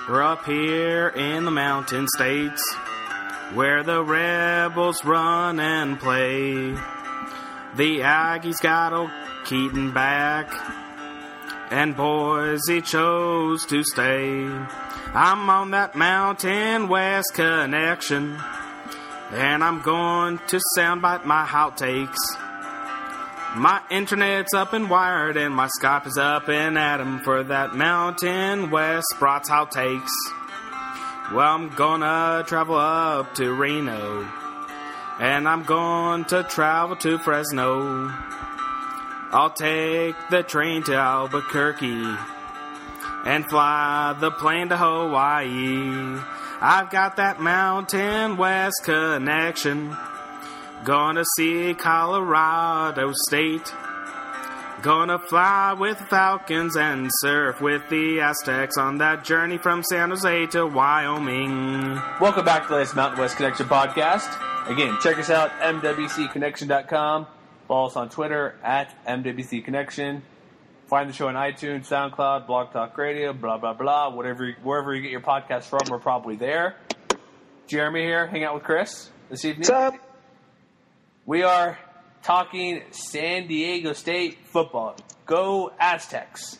We're up here in the mountain states where the rebels run and play. The Aggies got old Keaton back, and Boise chose to stay. I'm on that Mountain West connection, and I'm going to soundbite my outtakes. My internet's up and wired, and my Skype is up and at 'em for that Mountain West Brats outtakes. Well, I'm gonna travel up to Reno, and I'm going to travel to Fresno. I'll take the train to Albuquerque and fly the plane to Hawaii. I've got that Mountain West connection. Gonna see Colorado State. Gonna fly with the Falcons and surf with the Aztecs on that journey from San Jose to Wyoming. Welcome back to the latest Mountain West Connection podcast. Again, check us out, mwcconnection.com. Follow us on Twitter at mwcconnection. Find the show on iTunes, SoundCloud, Blog Talk Radio, blah, blah, blah. Wherever you get your podcast from, we're probably there. Jeremy here, hang out with Chris this evening. What's up? We are talking San Diego State football. Go Aztecs.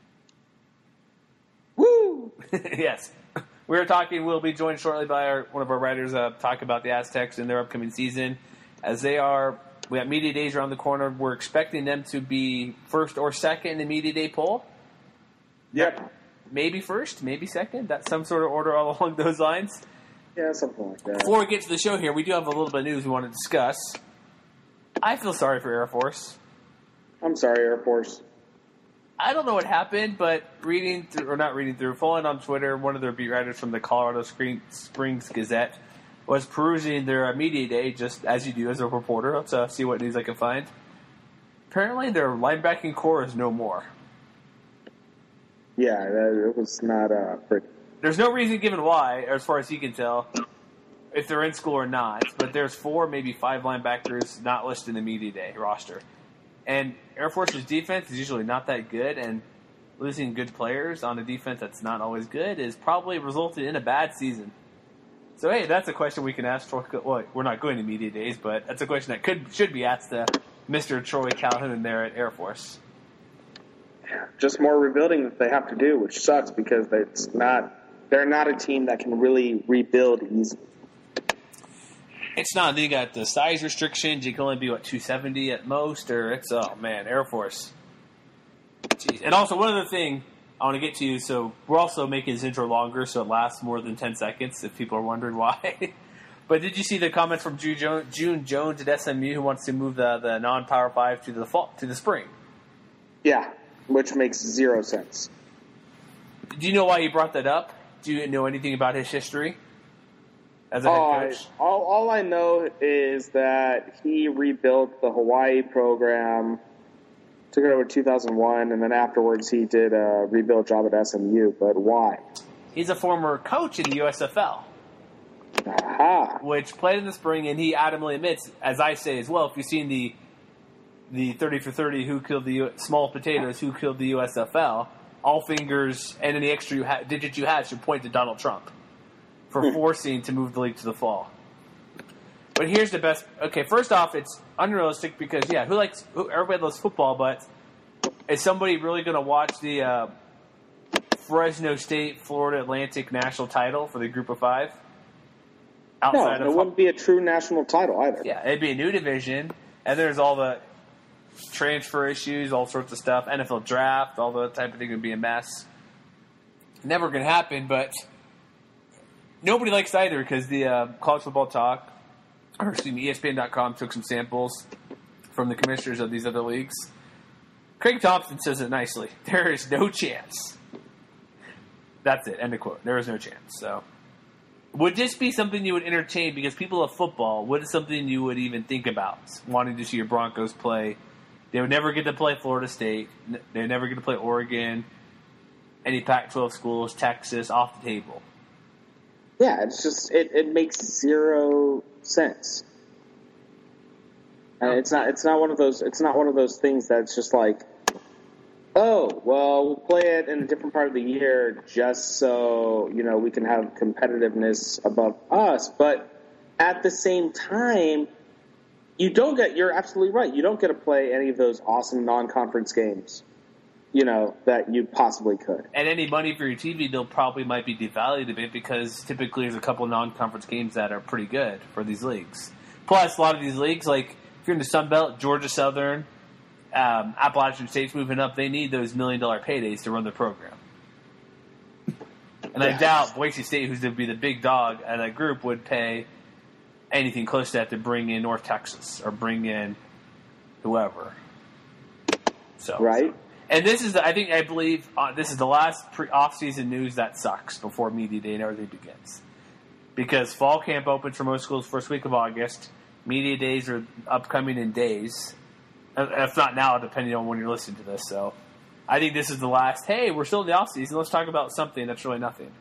Woo! Yes. We'll be joined shortly by one of our writers talking about the Aztecs and their upcoming season. As we have media days around the corner. We're expecting them to be first or second in the media day poll. Yep. Maybe first, maybe second. That's some sort of order all along those lines. Yeah, something like that. Before we get to the show here, we do have a little bit of news we want to discuss. I feel sorry for Air Force. I'm sorry, Air Force. I don't know what happened, but following on Twitter, one of their beat writers from the Colorado Springs Gazette was perusing their media day, just as you do as a reporter. Let's see what news I can find. Apparently, their linebacking core is no more. Yeah, it was not pretty. There's no reason given why, as far as he can tell, if they're in school or not. But there's 4, maybe 5 linebackers not listed in the media day roster. And Air Force's defense is usually not that good, and losing good players on a defense that's not always good is probably resulted in a bad season. So, hey, that's a question we can ask. Well, we're not going to media days, but that's a question that should be asked to Mr. Troy Calhoun there at Air Force. Yeah, just more rebuilding that they have to do, which sucks because they're not a team that can really rebuild easily. It's not. They got the size restrictions. You can only be, 270 at most, or Air Force. Jeez. And also, one other thing I want to get to, so we're also making this intro longer so it lasts more than 10 seconds, if people are wondering why. But did you see the comments from June Jones at SMU who wants to move the non-Power 5 to the spring? Yeah, which makes zero sense. Do you know why he brought that up? Do you know anything about his history as a head coach? All I know is that he rebuilt the Hawaii program, took it over 2001, and then afterwards he did a rebuild job at SMU. But why? He's a former coach in the USFL, which played in the spring, and he adamantly admits, as I say as well, if you've seen the 30 for 30 who killed the small potatoes, who killed the USFL, all fingers and any extra digit you had should point to Donald Trump for forcing to move the league to the fall. But here's the best. Okay, first off, it's unrealistic because everybody loves football, but is somebody really going to watch the Fresno State Florida Atlantic national title for the Group of 5? No, it wouldn't be a true national title either. Yeah, it'd be a new division, and there's all the transfer issues, all sorts of stuff, NFL draft, all that type of thing would be a mess. Never going to happen, but nobody likes either because the College Football Talk, ESPN.com took some samples from the commissioners of these other leagues. Craig Thompson says it nicely. There is no chance. That's it. End of quote. There is no chance. So, would this be something you would entertain? Because people love football. What is something you would even think about wanting to see your Broncos play? They would never get to play Florida State. They would never get to play Oregon. Any Pac-12 schools, Texas, off the table. Yeah, it's just it makes zero sense. And it's not one of those things that's just like, Oh, well, we'll play it in a different part of the year just so, we can have competitiveness above us. But at the same time, you're absolutely right. You don't get to play any of those awesome non-conference games, that you possibly could. And any money for your TV deal probably might be devalued a bit because typically there's a couple non-conference games that are pretty good for these leagues. Plus, a lot of these leagues, like if you're in the Sun Belt, Georgia Southern, Appalachian State's moving up, they need those $1 million paydays to run their program. And I doubt Boise State, who's going to be the big dog at that group, would pay anything close to that to bring in North Texas or bring in whoever. So right. And this is, I believe, this is the last off-season news that sucks before media day and everything begins. Because fall camp opens for most schools first week of August. Media days are upcoming in days. If not now, depending on when you're listening to this. So I think this is the last, hey, we're still in the off-season. Let's talk about something that's really nothing.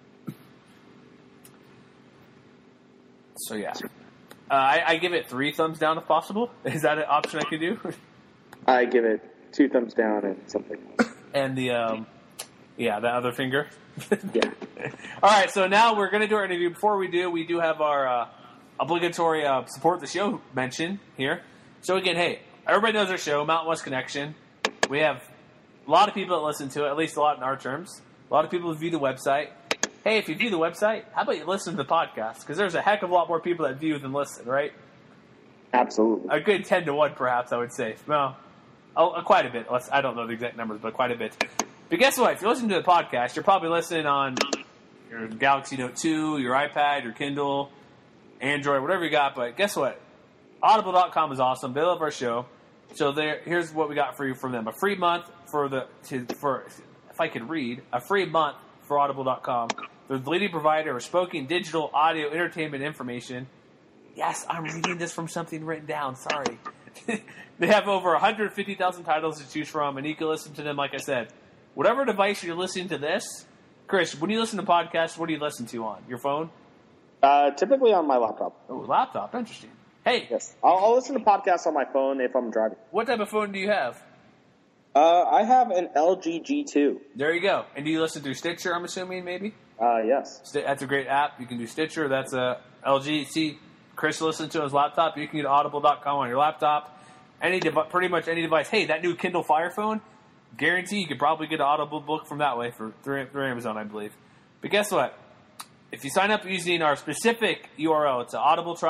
So, yeah. I give it 3 thumbs down if possible. Is that an option I could do? I give it 2 thumbs down and something else. And the other finger. Yeah. All right, so now we're going to do our interview. Before we do have our obligatory support the show mention here. So again, hey, everybody knows our show, Mountain West Connection. We have a lot of people that listen to it, at least a lot in our terms. A lot of people who view the website. Hey, if you view the website, how about you listen to the podcast? Because there's a heck of a lot more people that view than listen, right? Absolutely. A good 10 to 1, perhaps, I would say. Well, quite a bit. I don't know the exact numbers, but quite a bit. But guess what? If you're listening to the podcast, you're probably listening on your Galaxy Note 2, your iPad, your Kindle, Android, whatever you got. But guess what? Audible.com is awesome. They love our show. So here's what we got for you from them. A free month if I could read, a free month for Audible.com. They're the leading provider of spoken digital audio entertainment information. Yes, I'm reading this from something written down. Sorry. They have over 150,000 titles to choose from, and you can listen to them, like I said. Whatever device you're listening to this, Chris, when you listen to podcasts, what do you listen to on? Your phone? Typically on my laptop. Oh, laptop. Interesting. Hey. Yes. I'll listen to podcasts on my phone if I'm driving. What type of phone do you have? I have an LG G2. There you go. And do you listen through Stitcher, I'm assuming, maybe? Yes. That's a great app. You can do Stitcher. That's a LG. See, Chris listens to his laptop. You can get audible.com on your laptop. Pretty much any device. Hey, that new Kindle Fire phone, guarantee you could probably get an Audible book from that way through Amazon, I believe. But guess what? If you sign up using our specific URL, it's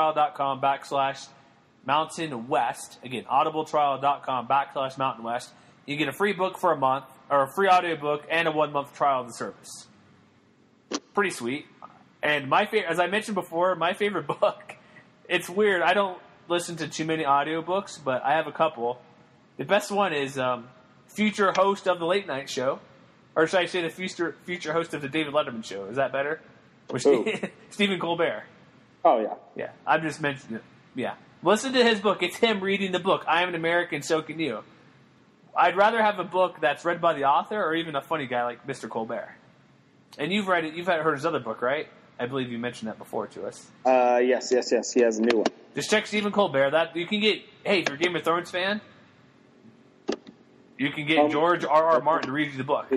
audibletrial.com/Mountain West. Again, audibletrial.com/Mountain West. You get a free book for a month, or a free audio book, and a 1-month trial of the service. Pretty sweet. And as I mentioned before, my favorite book, it's weird. I don't listen to too many audiobooks, but I have a couple. The best one is future host of the Late Night Show. Or should I say the future host of the David Letterman Show? Is that better? Or Stephen Colbert. Oh, yeah. Yeah, I've just mentioned it. Yeah. Listen to his book. It's him reading the book. I am an American, so can you. I'd rather have a book that's read by the author or even a funny guy like Mr. Colbert. And you've read it. You've heard his other book, right? I believe you mentioned that before to us. Yes. He has a new one. Just check Stephen Colbert. That you can get. Hey, if you're a Game of Thrones fan, you can get George R.R. Martin to read you the book.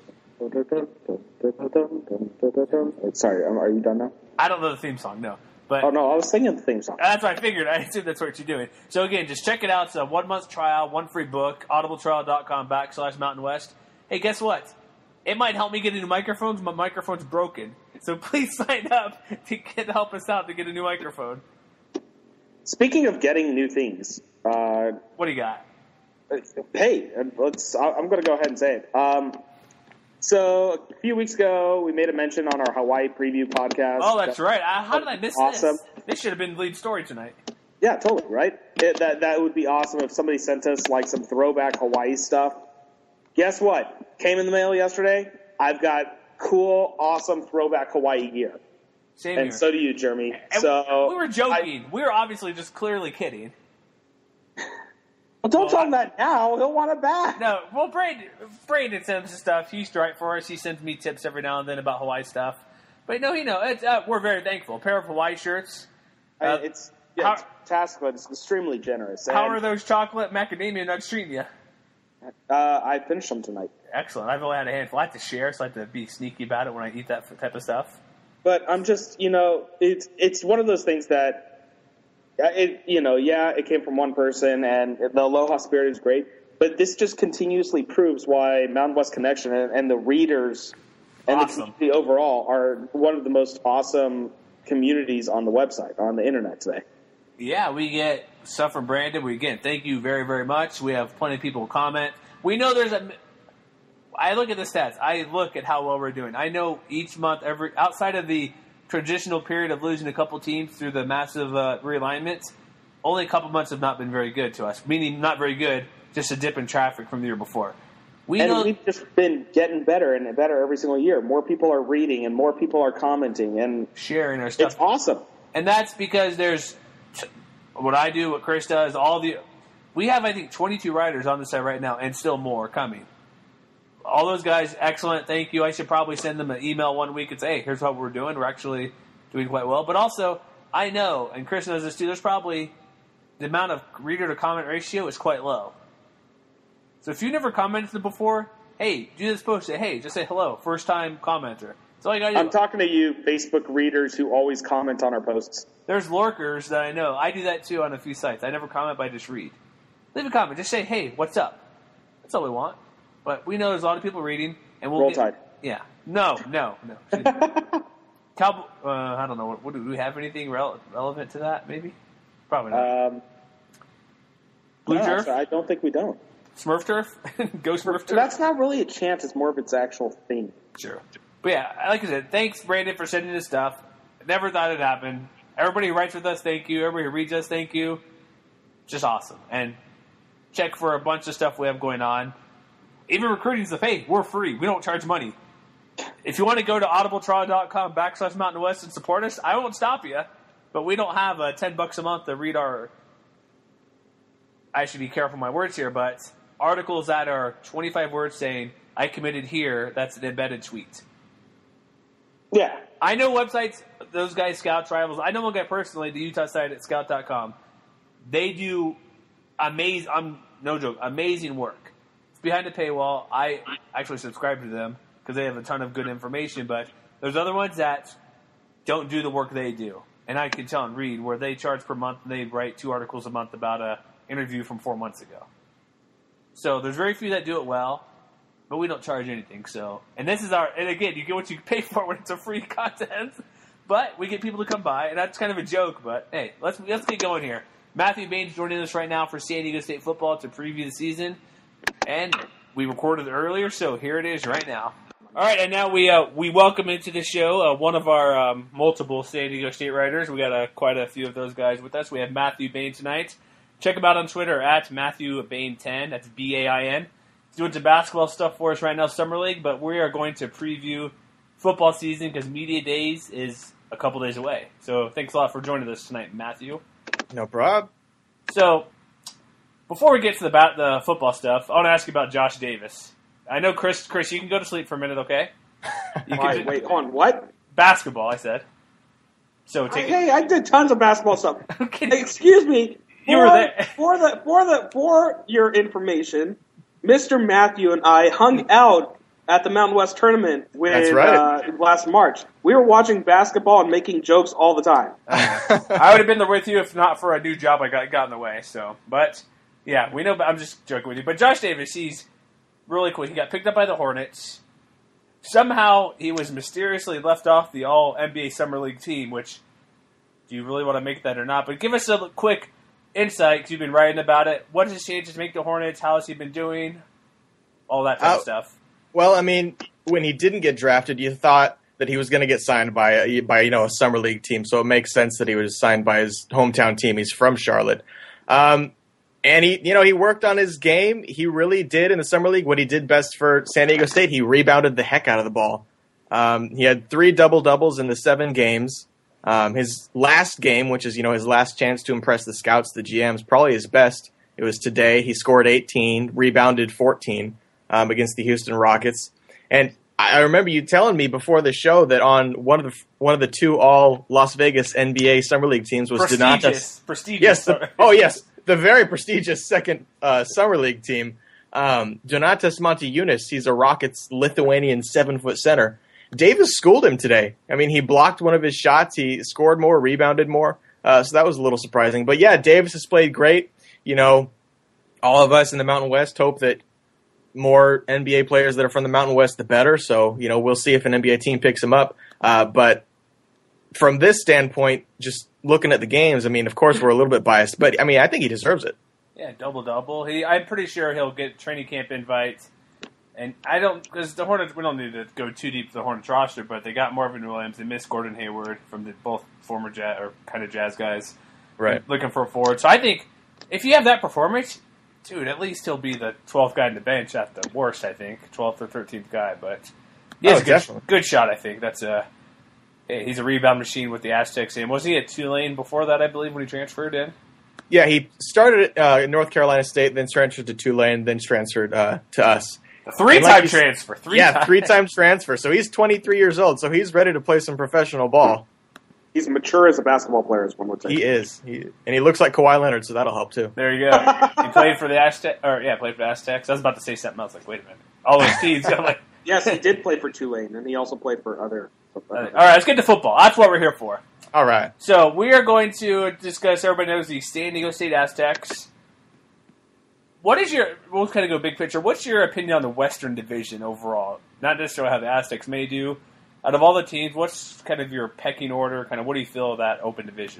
Sorry, are you done now? I don't know the theme song, no. But oh no, I was singing the theme song. That's what I figured. I assume that's what you're doing. So again, just check it out. It's a 1-month trial, 1 free book. audibletrial.com/Mountain West. Hey, guess what? It might help me get a new microphone. My microphone's broken. So please sign up to help us out to get a new microphone. Speaking of getting new things, what do you got? Hey, I'm going to go ahead and say it. So a few weeks ago, we made a mention on our Hawaii preview podcast. Oh, that's right. How did I miss awesome. this? This should have been the lead story tonight. Yeah, totally, right? That would be awesome if somebody sent us like some throwback Hawaii stuff. Guess what? Came in the mail yesterday. I've got cool, awesome throwback Hawaii gear. Same and here. So do you, Jeremy. And so we were joking. We were obviously just clearly kidding. Well, don't tell him that now. He'll want it back. No, well, Brandon sends us stuff. He used to write for us. He sends me tips every now and then about Hawaii stuff. But no, we're very thankful. A pair of Hawaii shirts. It's fantastic, but it's extremely generous. How are those chocolate macadamia nuts treating you? I finished them tonight. Excellent. I've only had a handful. I like to share, so I like to be sneaky about it when I eat that type of stuff. But I'm just, it's one of those things that, it came from one person, and the Aloha spirit is great. But this just continuously proves why Mountain West Connection and the readers and the community overall are one of the most awesome communities on the website, on the internet today. Yeah, we get stuff from Brandon. Thank you very, very much. We have plenty of people comment. We know I look at the stats. I look at how well we're doing. I know each month, outside of the traditional period of losing a couple teams through the massive realignments, only a couple months have not been very good to us. Meaning not very good, just a dip in traffic from the year before. We've just been getting better and better every single year. More people are reading and more people are commenting and sharing our stuff. It's awesome. And that's because there's what I do, what Chris does, we have, I think, 22 writers on the site right now and still more coming. All those guys, excellent. Thank you. I should probably send them an email one week and say, hey, here's what we're doing. We're actually doing quite well. But also, I know, and Chris knows this too, there's probably the amount of reader to comment ratio is quite low. So if you never commented before, hey, do this post. Just say hello. First time commenter. That's all you got to do. I'm talking to you, Facebook readers who always comment on our posts. There's lurkers that I know. I do that too on a few sites. I never comment, but I just read. Leave a comment. Just say, hey, what's up? That's all we want. But we know there's a lot of people reading, and we'll Roll Tide. Yeah. No. Cowboy. I don't know. What do we have anything relevant to that? Maybe. Probably not. Blue Turf. I don't think we don't. Smurf Turf. Go Smurf Turf. That's not really a chant. It's more of its actual theme. Sure. But yeah, like I said, thanks Brandon for sending this stuff. Never thought it'd happen. Everybody who writes with us, thank you. Everybody who reads us, thank you. Just awesome. And check for a bunch of stuff we have going on. Even recruiting stuff, hey, we're free. We don't charge money. If you want to go to audibletrial.com/Mountain West and support us, I won't stop you. But we don't have $10 a month to read I should be careful with my words here, but articles that are 25 words saying, I committed here, that's an embedded tweet. Yeah. I know websites, those guys, Scout Rivals. I know one guy personally, the Utah site at scout.com. They do amazing work. It's behind the paywall. I actually subscribe to them because they have a ton of good information, but there's other ones that don't do the work they do. And I can tell and read where they charge per month and they write 2 articles a month about an interview from 4 months ago. So there's very few that do it well, but we don't charge anything. So, and again, you get what you pay for when it's a free content. But we get people to come by, and that's kind of a joke. But hey, let's get going here. Matthew Bain's joining us right now for San Diego State football to preview the season, and we recorded it earlier, so here it is right now. All right, and now we welcome into the show one of our multiple San Diego State writers. We got quite a few of those guys with us. We have Matthew Bain tonight. Check him out on Twitter at MatthewBain10. That's BAIN. He's doing some basketball stuff for us right now, Summer League, but we are going to preview football season because Media Days is a couple days away. So thanks a lot for joining us tonight, Matthew. No problem. So before we get to the football stuff, I want to ask you about Josh Davis. I know, Chris, you can go to sleep for a minute, okay? Wait, hold on, what? Basketball, I said. So I did tons of basketball stuff. Okay. Hey, excuse me. You were there. For your information, Mr. Matthew and I hung out at the Mountain West tournament last March. We were watching basketball and making jokes all the time. I would have been there with you if not for a new job I got in the way. So, but yeah, we know. I'm just joking with you. But Josh Davis, he's really cool. He got picked up by the Hornets. Somehow he was mysteriously left off the All NBA Summer League team. Which, do you really want to make that or not? But give us a quick insight, because you've been writing about it. What has changed to make the Hornets? How has he been doing? All that type of stuff. Well, I mean, when he didn't get drafted, you thought that he was going to get signed by a summer league team, so it makes sense that he was signed by his hometown team. He's from Charlotte, and he worked on his game. He really did in the summer league what he did best for San Diego State. He rebounded the heck out of the ball. He had 3 double-doubles in the 7 games. His last game, which is, his last chance to impress the scouts, the GMs, probably his best. It was today. He scored 18, rebounded 14 against the Houston Rockets. And I remember you telling me before the show that on one of the 2 all Las Vegas NBA Summer League teams was prestigious. Yes. Yes, the very prestigious second Summer League team. Donatas Montiunas, he's a Rockets Lithuanian 7-foot center. Davis schooled him today. I mean, he blocked one of his shots. He scored more, rebounded more. So that was a little surprising. But yeah, Davis has played great. You know, all of us in the Mountain West hope that more NBA players that are from the Mountain West, the better. So, you know, we'll see if an NBA team picks him up. But from this standpoint, just looking at the games, I mean, of course, we're a little bit biased. But, I mean, I think he deserves it. Yeah, double-double. I'm pretty sure he'll get training camp invites. And I don't, because the Hornets, we don't need to go too deep to the Hornets roster, but they got Marvin Williams, they missed Gordon Hayward from both former Jazz, or kind of Jazz guys. Right. Looking for a forward. So I think if you have that performance, dude, at least he'll be the 12th guy in the bench at the worst, I think. 12th or 13th guy, but he's a good shot, I think. He's a rebound machine with the Aztecs. And was he at Tulane before that, I believe, when he transferred in? Yeah, he started at North Carolina State, then transferred to Tulane, then transferred to us. A three-time transfer. Three-time transfer. So he's 23 years old, so he's ready to play some professional ball. He's mature as a basketball player, is one more thing. He is. And he looks like Kawhi Leonard, so that'll help too. There you go. He played for the Aztecs. Played for the Aztecs. I was about to say something else. Like, wait a minute. All those teams. I'm like, yes, he did play for Tulane, and he also played for other. All right, let's get to football. That's what we're here for. All right. So we are going to discuss. Everybody knows the San Diego State Aztecs. We'll kind of go big picture. What's your opinion on the Western Division overall? Not necessarily how the Aztecs may do. Out of all the teams, what's kind of your pecking order? Kind of what do you feel of that open division?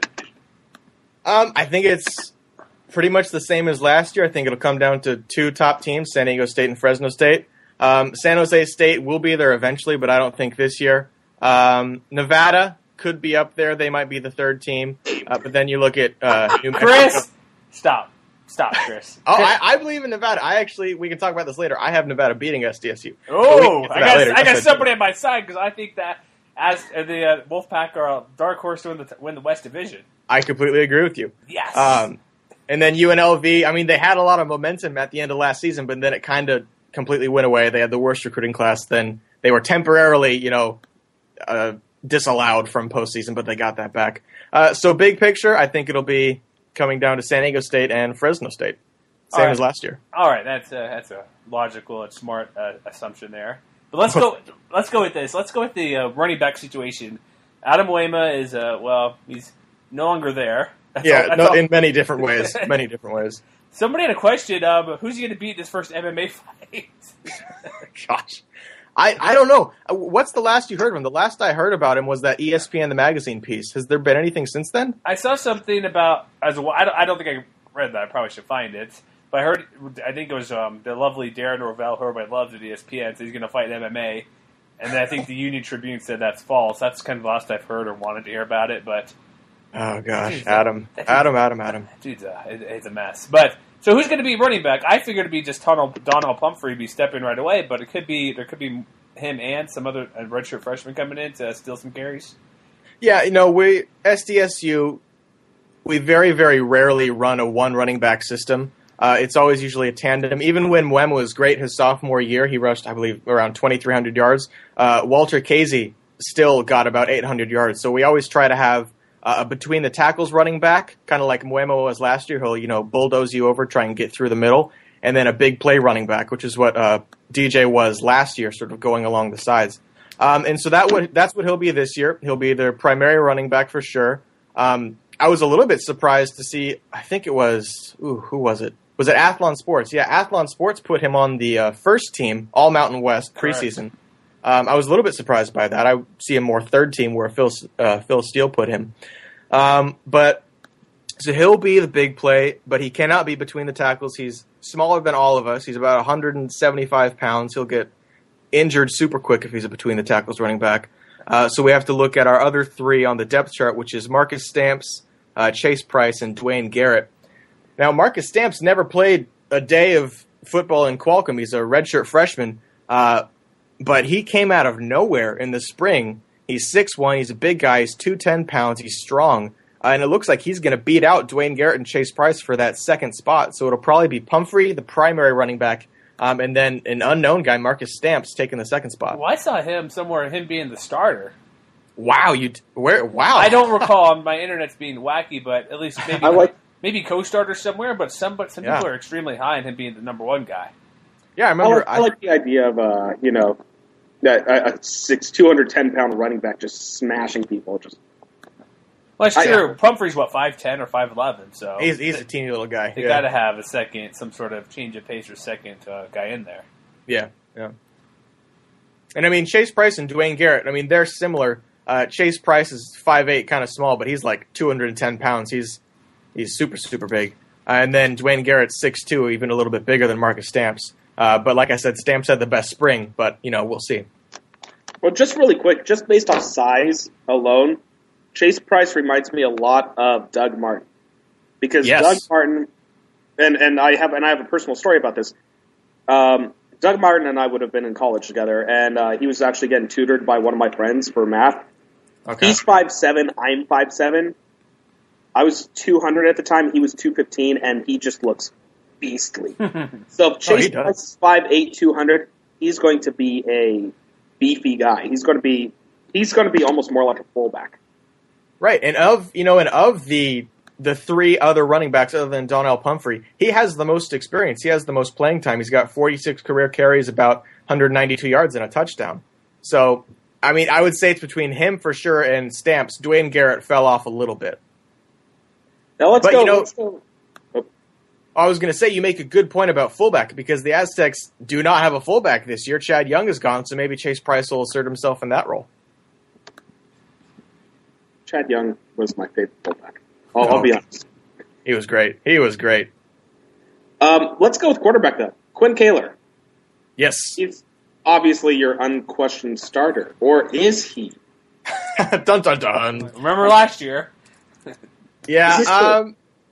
I think it's pretty much the same as last year. I think it'll come down to two top teams, San Diego State and Fresno State. San Jose State will be there eventually, but I don't think this year. Nevada could be up there. They might be the third team. But then you look at New Mexico. Chris, stop, Chris. I believe in Nevada. We can talk about this later. I have Nevada beating SDSU. Oh, I got somebody on my side because I think that as the Wolfpack are a dark horse to win the West Division. I completely agree with you. Yes. And then UNLV, I mean, they had a lot of momentum at the end of last season, but then it kind of completely went away. They had the worst recruiting class. Then they were temporarily, disallowed from postseason, but they got that back. So big picture, I think it'll be coming down to San Diego State and Fresno State, same as last year. All right, that's a logical and smart assumption there. But let's go with this. Let's go with the running back situation. Adam Wayma is he's no longer there. In many different ways. Many different ways. Somebody had a question. Who's he going to beat in his first MMA fight? Gosh. I don't know. What's the last you heard of him? The last I heard about him was that ESPN the magazine piece. Has there been anything since then? I saw something about I don't think I read that. I probably should find it. But I think it was the lovely Darren Norvell, who everybody loves at ESPN, so he's going to fight in MMA. And then I think the Union Tribune said that's false. That's kind of the last I've heard or wanted to hear about it. But oh gosh, Adam. Dude's it's a mess. But so who's going to be running back? I figured it'd be just Donnell Pumphrey be stepping right away, but there could be him and some other redshirt freshman coming in to steal some carries. Yeah, SDSU, we very, very rarely run a one running back system. It's always usually a tandem. Even when Wem was great his sophomore year, he rushed, I believe, around 2,300 yards. Walter Casey still got about 800 yards. So we always try to have between the tackles running back, kind of like Muemo was last year. He'll, bulldoze you over, try and get through the middle. And then a big play running back, which is what DJ was last year, sort of going along the sides. And so that's what he'll be this year. He'll be their primary running back for sure. I was a little bit surprised to see, I think it was, who was it? Was it Athlon Sports? Yeah, Athlon Sports put him on the first team, All Mountain West preseason. I was a little bit surprised by that. I see him more third team where Phil Steele put him. But so he'll be the big play, but he cannot be between the tackles. He's smaller than all of us. He's about 175 pounds. He'll get injured super quick if he's a between the tackles running back. So we have to look at our other three on the depth chart, which is Marcus Stamps, Chase Price, and Dwayne Garrett. Now, Marcus Stamps never played a day of football in Qualcomm. He's a redshirt freshman. But he came out of nowhere in the spring. He's 6'1", he's a big guy, he's 210 pounds, he's strong. And it looks like he's going to beat out Dwayne Garrett and Chase Price for that second spot. So it'll probably be Pumphrey, the primary running back, and then an unknown guy, Marcus Stamps, taking the second spot. Well, I saw him being the starter. Wow, Wow. I don't recall my internet's being wacky, but at least maybe co-starter somewhere. But some people are extremely high on him being the number one guy. Yeah, I remember. I like the idea of that a 210-pound running back just smashing people. Well, that's true. Pumphrey's 5'10" or 5'11", so he's a teeny little guy. They got to have some sort of change of pace or second guy in there. Yeah. And I mean, Chase Price and Dwayne Garrett. I mean, they're similar. Chase Price is 5'8", kind of small, but he's like 210 pounds. He's super, super big. And then Dwayne Garrett's 6'2", even a little bit bigger than Marcus Stamps. But like I said, Stamps had the best spring, but, we'll see. Well, just really quick, just based off size alone, Chase Price reminds me a lot of Doug Martin. Because Doug Martin, and I have a personal story about this. Doug Martin and I would have been in college together, and he was actually getting tutored by one of my friends for math. Okay. He's 5'7", I'm 5'7". I was 200 at the time, he was 215, and he just looks beastly. So if Chase Price is 5'8", 200, he's going to be a beefy guy. He's going to be almost more like a fullback. Right, and of the three other running backs other than Donnell Pumphrey, he has the most experience. He has the most playing time. He's got 46 career carries, about 192 yards and a touchdown. So, I mean, I would say it's between him for sure and Stamps. Dwayne Garrett fell off a little bit. Now let's go. I was going to say, you make a good point about fullback, because the Aztecs do not have a fullback this year. Chad Young is gone, so maybe Chase Price will assert himself in that role. Chad Young was my favorite fullback. I'll be honest. He was great. Let's go with quarterback, though. Quinn Kaler. Yes. He's obviously your unquestioned starter. Or is he? Dun, dun, dun. Remember last year? Yeah,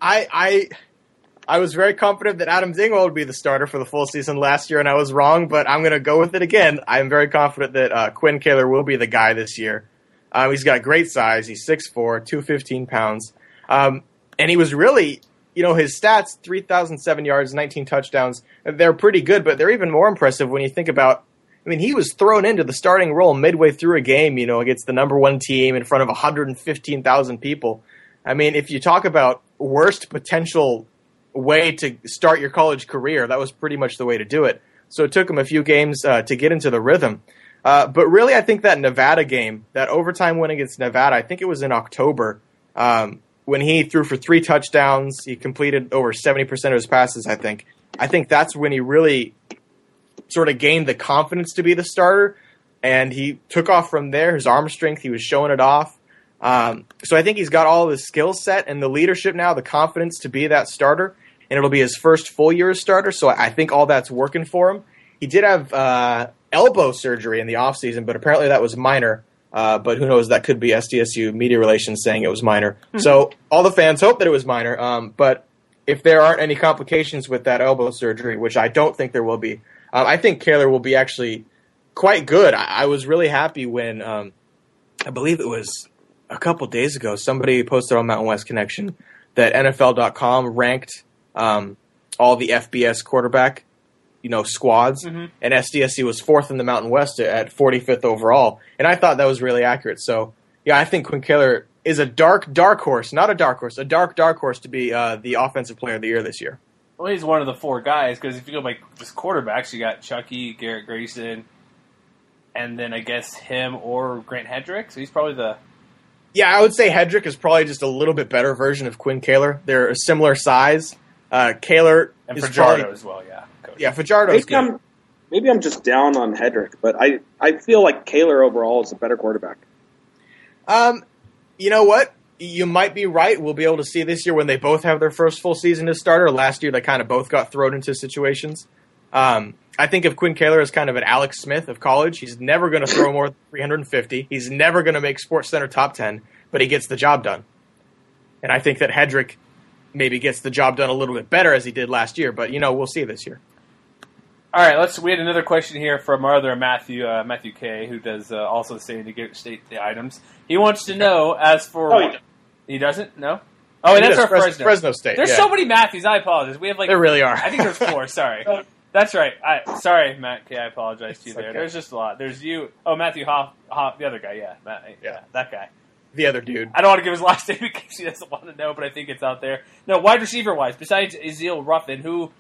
I was very confident that Adam Dingwall would be the starter for the full season last year, and I was wrong, but I'm going to go with it again. I'm very confident that Quinn Kaler will be the guy this year. He's got great size. He's 6'4", 215 pounds. And he was really, his stats, 3,007 yards, 19 touchdowns, they're pretty good, but they're even more impressive when you think about, he was thrown into the starting role midway through a game, against the number one team in front of 115,000 people. If you talk about worst potential way to start your college career, that was pretty much the way to do it. So it took him a few games to get into the rhythm. But really, I think that Nevada game, that overtime win against Nevada, I think it was in October, when he threw for 3 touchdowns, he completed over 70% of his passes, I think. I think that's when he really sort of gained the confidence to be the starter, and he took off from there. His arm strength, he was showing it off. So I think he's got all of his skill set and the leadership now, the confidence to be that starter, and it'll be his first full year as starter, so I think all that's working for him. He did have elbow surgery in the offseason, but apparently that was minor. But who knows, that could be SDSU media relations saying it was minor. Mm-hmm. So all the fans hope that it was minor, but if there aren't any complications with that elbow surgery, which I don't think there will be, I think Kaler will be actually quite good. I was really happy when, I believe it was a couple days ago, somebody posted on Mountain West Connection that NFL.com ranked all the FBS quarterback squads, mm-hmm. and SDSU was 4th in the Mountain West at 45th overall, and I thought that was really accurate. So, yeah, I think Quinn Kaler is a dark horse, not a dark horse, a dark horse to be the offensive player of the year this year. Well, he's one of the 4 guys, because if you go by just quarterbacks, you got Chucky, Garrett Grayson, and then I guess him or Grant Hedrick, so he's probably the... Yeah, I would say Hedrick is probably just a little bit better version of Quinn Kaler. They're a similar size. Kaler and is Fajardo probably... as well, yeah. Yeah, Fajardo's good. Maybe I'm just down on Hedrick, but I feel like Kaler overall is a better quarterback. You know what? You might be right. We'll be able to see this year when they both have their first full season as starter. Last year, they kind of both got thrown into situations. I think if Quinn Kaler is kind of an Alex Smith of college, he's never going to throw more than 350. He's never going to make SportsCenter top 10, but he gets the job done. And I think that Hedrick maybe gets the job done a little bit better as he did last year, but, we'll see this year. All right, we had another question here from our other Matthew K, who does also state the items. He wants to know, as for... he doesn't? No? Oh, and that's our Fresno State. There's so many Matthews, I apologize. We have there really are. I think there's 4, sorry. That's right. Sorry, Matt K, I apologize to you there. Okay. There's just a lot. There's you. Oh, Matthew Hoff, the other guy, yeah. That guy. The other dude. I don't want to give his last name in case he doesn't want to know, but I think it's out there. No, wide receiver-wise, besides Ezeal Ruffin, who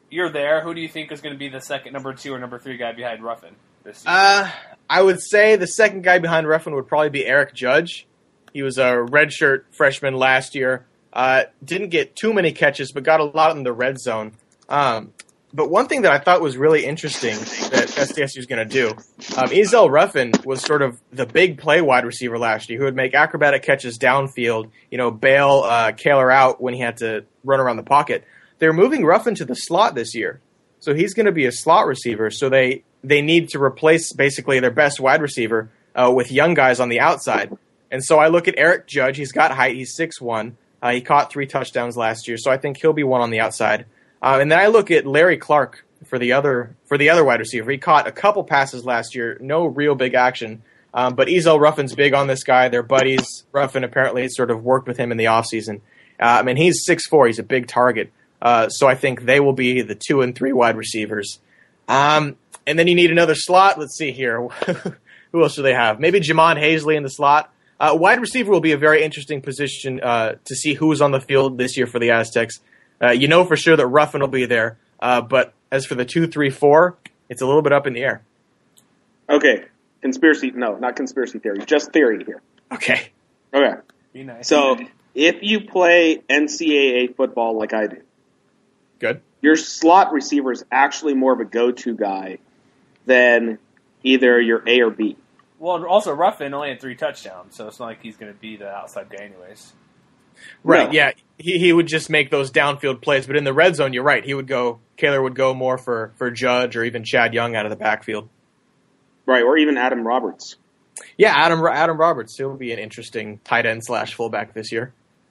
you're there. Who do you think is going to be the second number 2 or number 3 guy behind Ruffin this season? I would say the second guy behind Ruffin would probably be Eric Judge. He was a redshirt freshman last year. Didn't get too many catches, but got a lot in the red zone. But one thing that I thought was really interesting that SDSU is going to do, Ezel Ruffin was sort of the big play wide receiver last year who would make acrobatic catches downfield, bail Kaler out when he had to run around the pocket. They're moving Ruffin to the slot this year. So he's going to be a slot receiver. So they need to replace basically their best wide receiver with young guys on the outside. And so I look at Eric Judge. He's got height. He's 6'1". He caught 3 touchdowns last year. So I think he'll be one on the outside. And then I look at Larry Clark for the other wide receiver. He caught a couple passes last year, no real big action. But Ezel Ruffin's big on this guy. They're buddies. Ruffin apparently sort of worked with him in the offseason. And he's 6'4". He's a big target. So I think they will be the 2 and 3 wide receivers. And then you need another slot. Let's see here. Who else do they have? Maybe Jamon Hazley in the slot. Wide receiver will be a very interesting position to see who's on the field this year for the Aztecs. For sure that Ruffin will be there. But as for the 2, 3, 4, it's a little bit up in the air. Okay. Not conspiracy theory. Just theory here. Okay. Be nice. So if you play NCAA football like I do, good. Your slot receiver is actually more of a go-to guy than either your A or B. Well, also Ruffin only had 3 touchdowns, so it's not like he's going to be the outside guy anyways. Right, No. yeah. He would just make those downfield plays, but in the red zone, you're right. Kaler would go more for Judge or even Chad Young out of the backfield. Right, or even Adam Roberts. Yeah, Adam Roberts. He'll be an interesting tight end / fullback this year.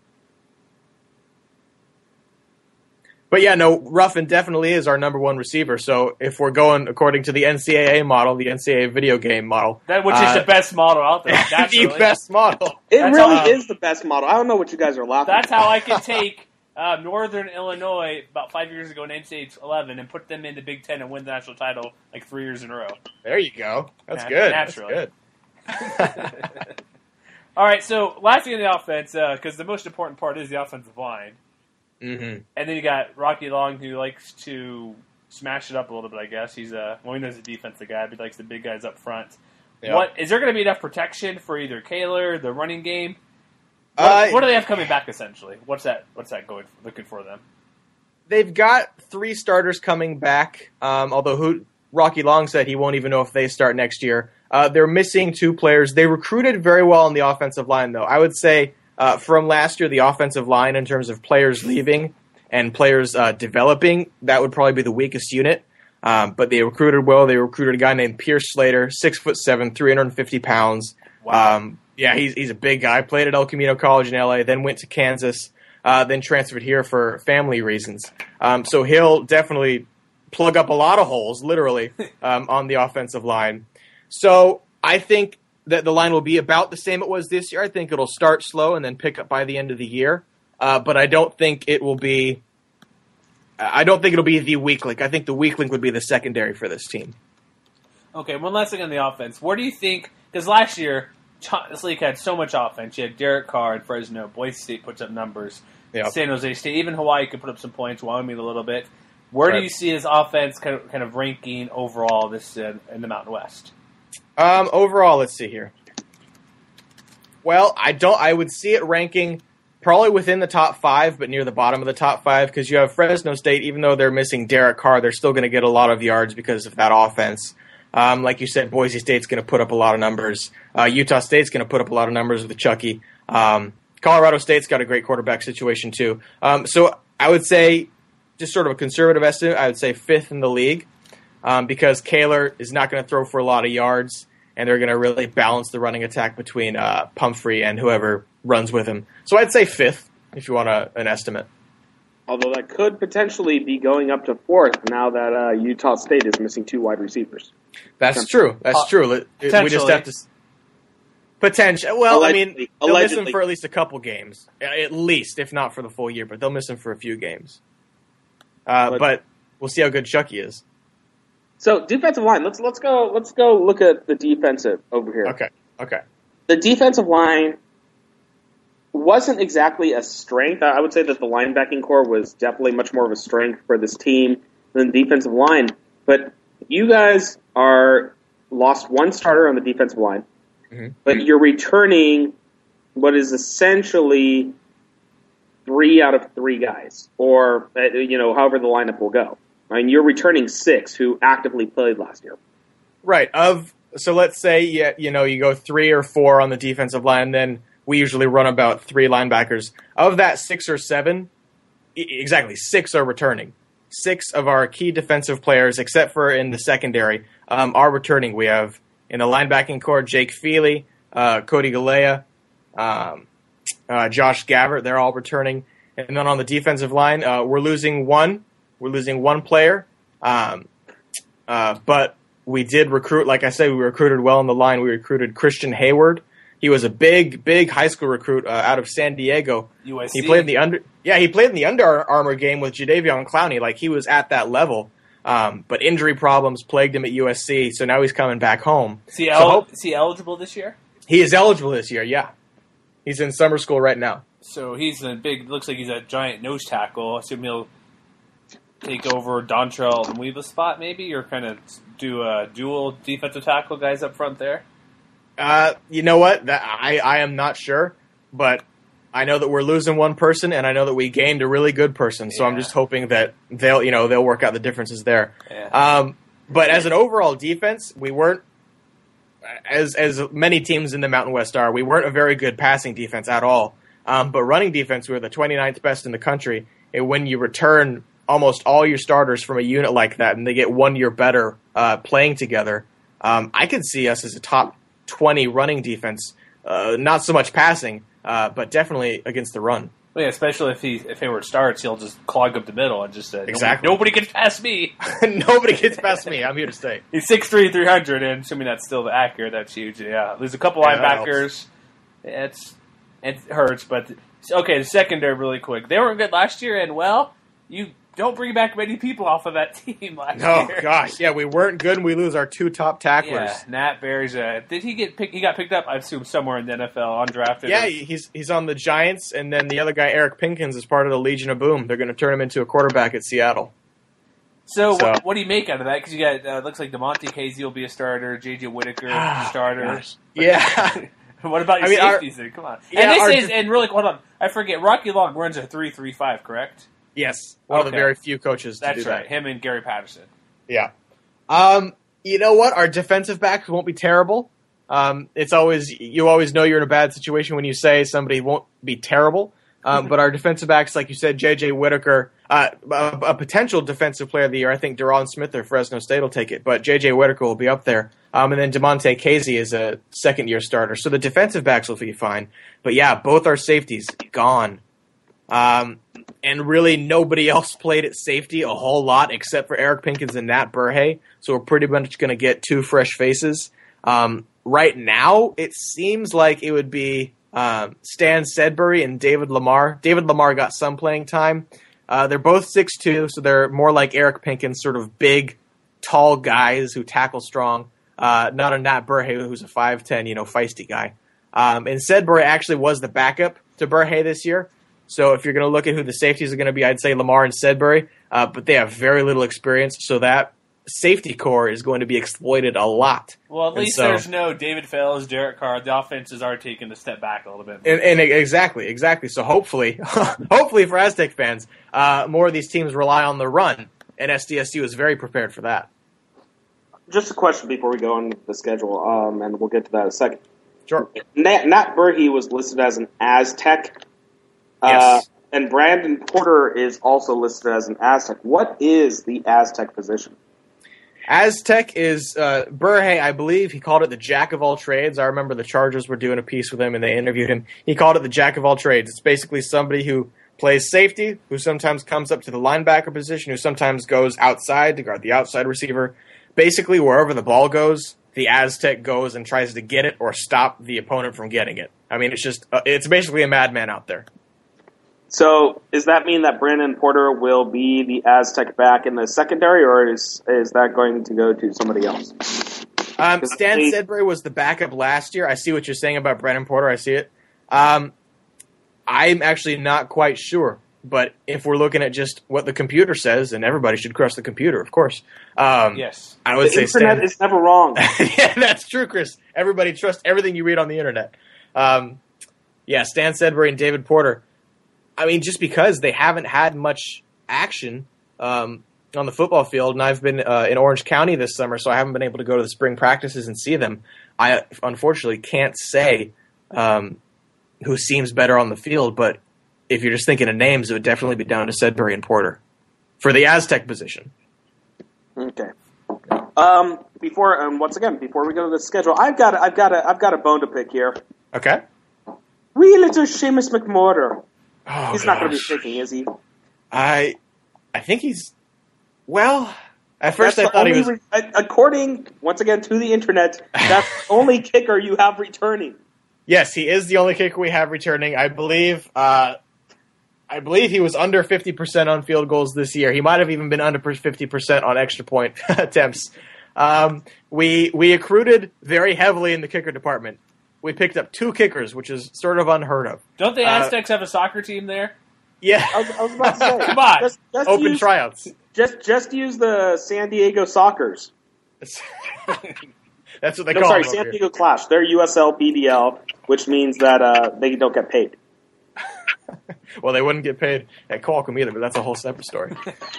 But yeah, no, Ruffin definitely is our number 1 receiver. So if we're going according to the NCAA model, the NCAA video game model, Which is the best model out there. the best model. It That's really how- is the best model. I don't know what you guys are laughing That's at. how I can take Northern Illinois about 5 years ago in NCAA 11 and put them in the Big Ten and win the national title like 3 years in a row. There you go. That's Yeah, good. naturally. That's good. All right, so last thing in the offense, because the most important part is the offensive line. Mm-hmm. And then you got Rocky Long, who likes to smash it up a little bit, I guess. He's he knows the defensive guy, but he likes the big guys up front. Yep. What is there going to be enough protection for either Kaler, the running game? What do they have coming back, essentially? What's that looking for them? They've got 3 starters coming back, although Rocky Long said he won't even know if they start next year. They're missing 2 players. They recruited very well on the offensive line, though. I would say from last year, the offensive line, in terms of players leaving and players developing, that would probably be the weakest unit. But they recruited well. They recruited a guy named Pierce Slater, 6'7", 350 pounds. Wow. He's a big guy. Played at El Camino College in LA, then went to Kansas, then transferred here for family reasons. So he'll definitely plug up a lot of holes, literally, on the offensive line. So I think that the line will be about the same it was this year. I think it'll start slow and then pick up by the end of the year. But I don't think it will be. I don't think it'll be the weak link. I think the weak link would be the secondary for this team. Okay, one last thing on the offense. Where do you think? Because last year this league had so much offense. You had Derek Carr at Fresno. Boise State puts up numbers. Yep. San Jose State, even Hawaii could put up some points. Wyoming a little bit. Where do Right. you see his offense kind of ranking overall this in the Mountain West? Overall, let's see here. Well, I would see it ranking probably within the top 5, but near the bottom of the top 5, because you have Fresno State. Even though they're missing Derek Carr, they're still going to get a lot of yards because of that offense. Like you said, Boise State's going to put up a lot of numbers. Utah State's going to put up a lot of numbers with Chucky. Colorado State's got a great quarterback situation too. So I would say, just sort of a conservative estimate, I would say 5th in the league, because Kaler is not going to throw for a lot of yards, and they're going to really balance the running attack between Pumphrey and whoever runs with him. So I'd say 5th, if you want an estimate. Although that could potentially be going up to 4th now that Utah State is missing 2 wide receivers. That's true. That's true. We just have to potential. Well, I mean, they'll miss him for at least a couple games, at least, if not for the full year. But they'll miss him for a few games. But we'll see how good Chucky is. So defensive line. Let's go look at the defensive over here. Okay. The defensive line wasn't exactly a strength. I would say that the linebacking core was definitely much more of a strength for this team. than the defensive line. But you guys are lost one starter on the defensive line, but you're returning what is essentially 3 out of 3 guys, or however the lineup will go. I mean, you're returning 6 who actively played last year. Right. So let's say you go 3 or 4 on the defensive line, then we usually run about 3 linebackers. Of that 6 or 7, exactly 6 are returning. 6 of our key defensive players, except for in the secondary, are returning. We have in the linebacking core Jake Feely, Cody Galea, Josh Gabbert. They're all returning. And then on the defensive line, we're losing one. We're losing one player. But we did recruit, like I said, we recruited well on the line. We recruited Christian Hayward. He was a big high school recruit out of San Diego. USC. He played in the Under Armour game with Jadeveon Clowney. Like, he was at that level. But injury problems plagued him at USC, so now he's coming back home. Is he eligible this year? He is eligible this year, yeah. He's in summer school right now. So he's looks like he's a giant nose tackle. I assume he'll take over Dontrell and Weave's spot, maybe, or kind of do dual defensive tackle guys up front there? You know what? I am not sure, but I know that we're losing one person, and I know that we gained a really good person. So I'm just hoping that they'll work out the differences there. Yeah. But as an overall defense, we weren't, as many teams in the Mountain West are, we weren't a very good passing defense at all. But running defense, we were the 29th best in the country. And when you return almost all your starters from a unit like that, and they get 1 year better playing together, I could see us as a top 20 running defense. Not so much passing, but definitely against the run. Well, yeah, especially if Hayward starts, he'll just clog up the middle and just exactly. Nobody gets past me. Nobody gets past me. I'm here to stay. He's 6'3", 300, and assuming that's still accurate, that's huge. Yeah, there's a couple linebackers. It hurts, but okay. The secondary, really quick. They weren't good last year, and you don't bring back many people off of that team last year. Oh gosh, yeah, we weren't good, and we lose our 2 top tacklers. Yeah, Nat Berry's did he get picked? He got picked up, I assume, somewhere in the NFL, undrafted. Yeah, he's on the Giants, and then the other guy, Eric Pinkins, is part of the Legion of Boom. They're going to turn him into a quarterback at Seattle. So what do you make out of that? Because you got looks like DeMonte Casey will be a starter, J.J. Whitaker a starter. Gosh. Yeah. What about your safeties? Come on. Yeah, and really, hold on. I forget. Rocky Long runs a 3-3-5, correct? Yes, one of the very few coaches to do that. That's right, him and Gary Patterson. Yeah. You know what? Our defensive backs won't be terrible. You always know you're in a bad situation when you say somebody won't be terrible. But our defensive backs, like you said, J.J. Whitaker, a potential defensive player of the year. I think Deron Smith or Fresno State will take it, but J.J. Whitaker will be up there. And then DeMonte Casey is a second-year starter. So the defensive backs will be fine. But yeah, both our safeties gone. And really nobody else played at safety a whole lot except for Eric Pinkins and Nat Burhay. So we're pretty much going to get 2 fresh faces. Right now, it seems like it would be Stan Sedbury and David Lamar. David Lamar got some playing time. They're both 6'2", so they're more like Eric Pinkins, sort of big, tall guys who tackle strong. Not a Nat Burhay, who's a 5'10", feisty guy. And Sedbury actually was the backup to Burhay this year. So if you're going to look at who the safeties are going to be, I'd say Lamar and Sedbury. But they have very little experience, so that safety core is going to be exploited a lot. Well, at least there's no David Fells, Derek Carr. The offenses are taking a step back a little bit. And exactly. So hopefully for Aztec fans, more of these teams rely on the run, and SDSU is very prepared for that. Just a question before we go on the schedule, and we'll get to that in a second. Sure. Nat Burhay was listed as an Aztec. Yes. And Brandon Porter is also listed as an Aztec. What is the Aztec position? Aztec is Burhay, I believe. He called it the jack of all trades. I remember the Chargers were doing a piece with him, and they interviewed him. He called it the jack of all trades. It's basically somebody who plays safety, who sometimes comes up to the linebacker position, who sometimes goes outside to guard the outside receiver. Basically, wherever the ball goes, the Aztec goes and tries to get it or stop the opponent from getting it. I mean, it's basically a madman out there. So, does that mean that Brandon Porter will be the Aztec back in the secondary, or is that going to go to somebody else? Stan Sedbury was the backup last year. I see what you're saying about Brandon Porter. I see it. I'm actually not quite sure. but if we're looking at just what the computer says, and everybody should trust the computer, of course. Yes. I would The say internet is never wrong. yeah, that's true, Chris. Everybody trusts everything you read on the internet. Stan Sedbury and David Porter. I mean, just because they haven't had much action on the football field, and I've been in Orange County this summer, so I haven't been able to go to the spring practices and see them. I unfortunately can't say who seems better on the field, but if you're just thinking of names, it would definitely be down to Sedbury and Porter for the Aztec position. Okay. Before we go to the schedule, I've got a bone to pick here. Okay. Wee little Seamus McMurder. Oh, He's not going to be picking, is he? I think he's. Well, at first That's I thought he was. According, once again, to the internet, that's the only kicker you have returning. Yes, he is the only kicker we have returning. I believe he was under 50% on field goals this year. He might have even been under 50% on extra point attempts. We recruited very heavily in the kicker department. We picked up 2 kickers, which is sort of unheard of. Don't the Aztecs have a soccer team there? Yeah, I was about to say. Come on. Just open tryouts. Just use the San Diego Sockers. That's what they No, call sorry, them. San Diego Clash. They're USL PDL, which means that they don't get paid. Well, they wouldn't get paid at Qualcomm either, but that's a whole separate story.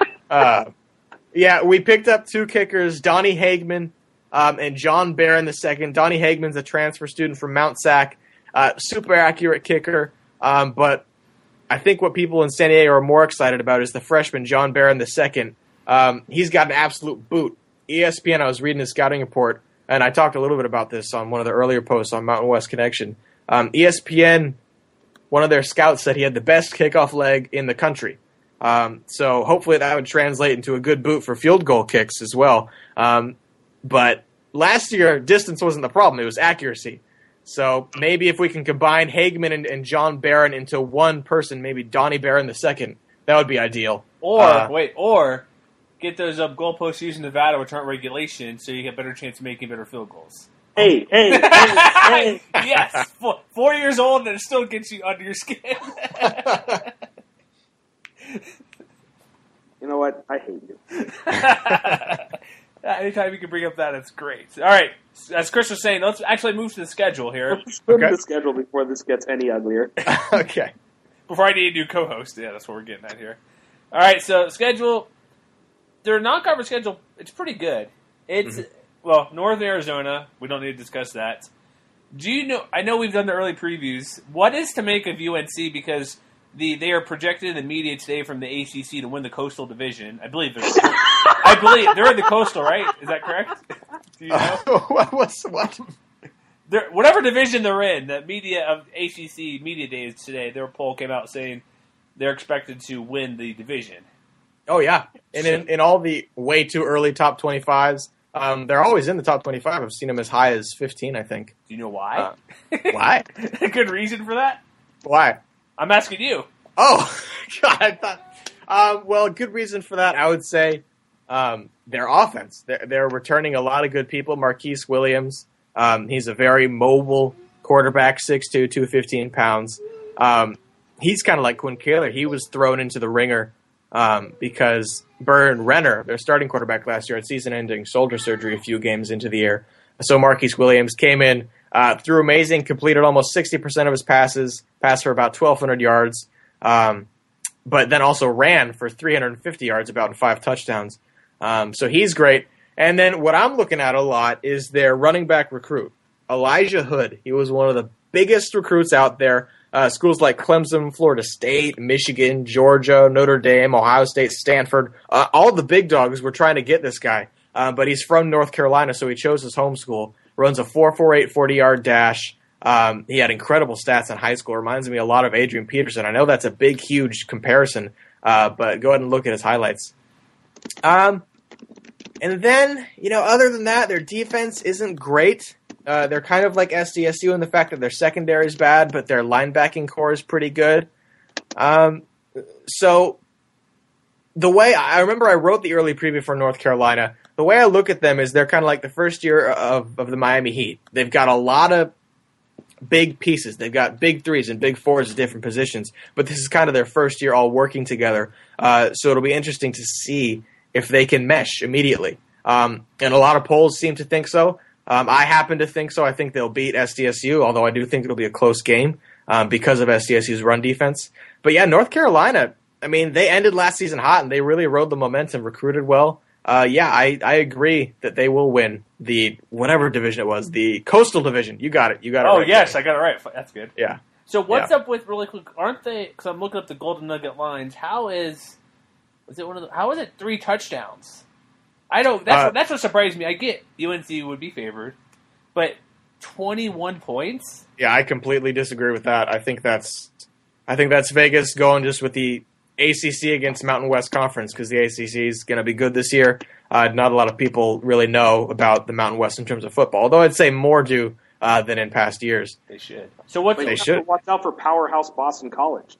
We picked up 2 kickers, Donnie Hagman and John Barron II. Donnie Hagman's a transfer student from Mount Sac, super accurate kicker, but I think what people in San Diego are more excited about is the freshman, John Barron II. He's got an absolute boot. ESPN, I was reading his scouting report, and I talked a little bit about this on one of the earlier posts on Mountain West Connection. ESPN, one of their scouts said he had the best kickoff leg in the country. So hopefully that would translate into a good boot for field goal kicks as well. But last year, distance wasn't the problem. It was accuracy. So maybe if we can combine Hagman and John Barron into one person, maybe Donnie Barron II, that would be ideal. Or get those goalposts used in Nevada, which aren't regulation, so you get a better chance of making better field goals. Hey. Yes, 4 years old and it still gets you under your skin. You know what? I hate you. Anytime you can bring up that, it's great. All right, as Chris was saying, let's actually move to the schedule here. Let's go to the schedule before this gets any uglier. Okay. Before I need to do co-host. Yeah, that's what we're getting at here. All right, so schedule. Their non-conference schedule, it's pretty good. It's, Northern Arizona. We don't need to discuss that. Do you know, I know we've done the early previews. What is to make of UNC? Because they are projected in the media today from the ACC to win the Coastal Division. I believe they're in the Coastal, right? Is that correct? Do you know? What? Whatever division they're in, the media of ACC Media Days today, their poll came out saying they're expected to win the division. Oh, yeah. And in all the way too early top 25s, they're always in the top 25. I've seen them as high as 15, I think. Do you know why? Why? A good reason for that? Why? I'm asking you. Oh, God, I thought. Well, a good reason for that, I would say, their offense. They're returning a lot of good people. Marquise Williams, he's a very mobile quarterback, 6'2", 215 pounds. He's kind of like Quinn Kaler. He was thrown into the ringer because Burn Renner, their starting quarterback last year, had season-ending shoulder surgery a few games into the year. So Marquise Williams came in, threw amazing, completed almost 60% of his passes, passed for about 1,200 yards, but then also ran for 350 yards, about 5 touchdowns. So he's great. And then what I'm looking at a lot is their running back recruit, Elijah Hood. He was one of the biggest recruits out there. Schools like Clemson, Florida State, Michigan, Georgia, Notre Dame, Ohio State, Stanford, all the big dogs were trying to get this guy. But he's from North Carolina, so he chose his home school. Runs a 4.48 40-yard dash. He had incredible stats in high school. Reminds me a lot of Adrian Peterson. I know that's a big, huge comparison, but go ahead and look at his highlights. And then, other than that, their defense isn't great. They're kind of like SDSU in the fact that their secondary is bad, but their linebacking core is pretty good. So the way I remember I wrote the early preview for North Carolina, the way I look at them is they're kind of like the first year of the Miami Heat. They've got a lot of big pieces. They've got big threes and big fours at different positions, but this is kind of their first year all working together. So it'll be interesting to see if they can mesh immediately. And a lot of polls seem to think so. I happen to think so. I think they'll beat SDSU, although I do think it'll be a close game because of SDSU's run defense. But yeah, North Carolina, I mean, they ended last season hot and they really rode the momentum, recruited well. I agree that they will win the whatever division it was, the Coastal Division. You got it. Oh, right. yes, I got it right. That's good. Yeah. So what's up with, really quick, aren't they, because I'm looking up the Golden Nugget lines, how is it 3 touchdowns? That's what surprised me. I get UNC would be favored, but 21 points? Yeah, I completely disagree with that. I think that's Vegas going just with the ACC against Mountain West Conference because the ACC is going to be good this year. Not a lot of people really know about the Mountain West in terms of football, although I'd say more do than in past years. They should. So They should watch out for powerhouse Boston College.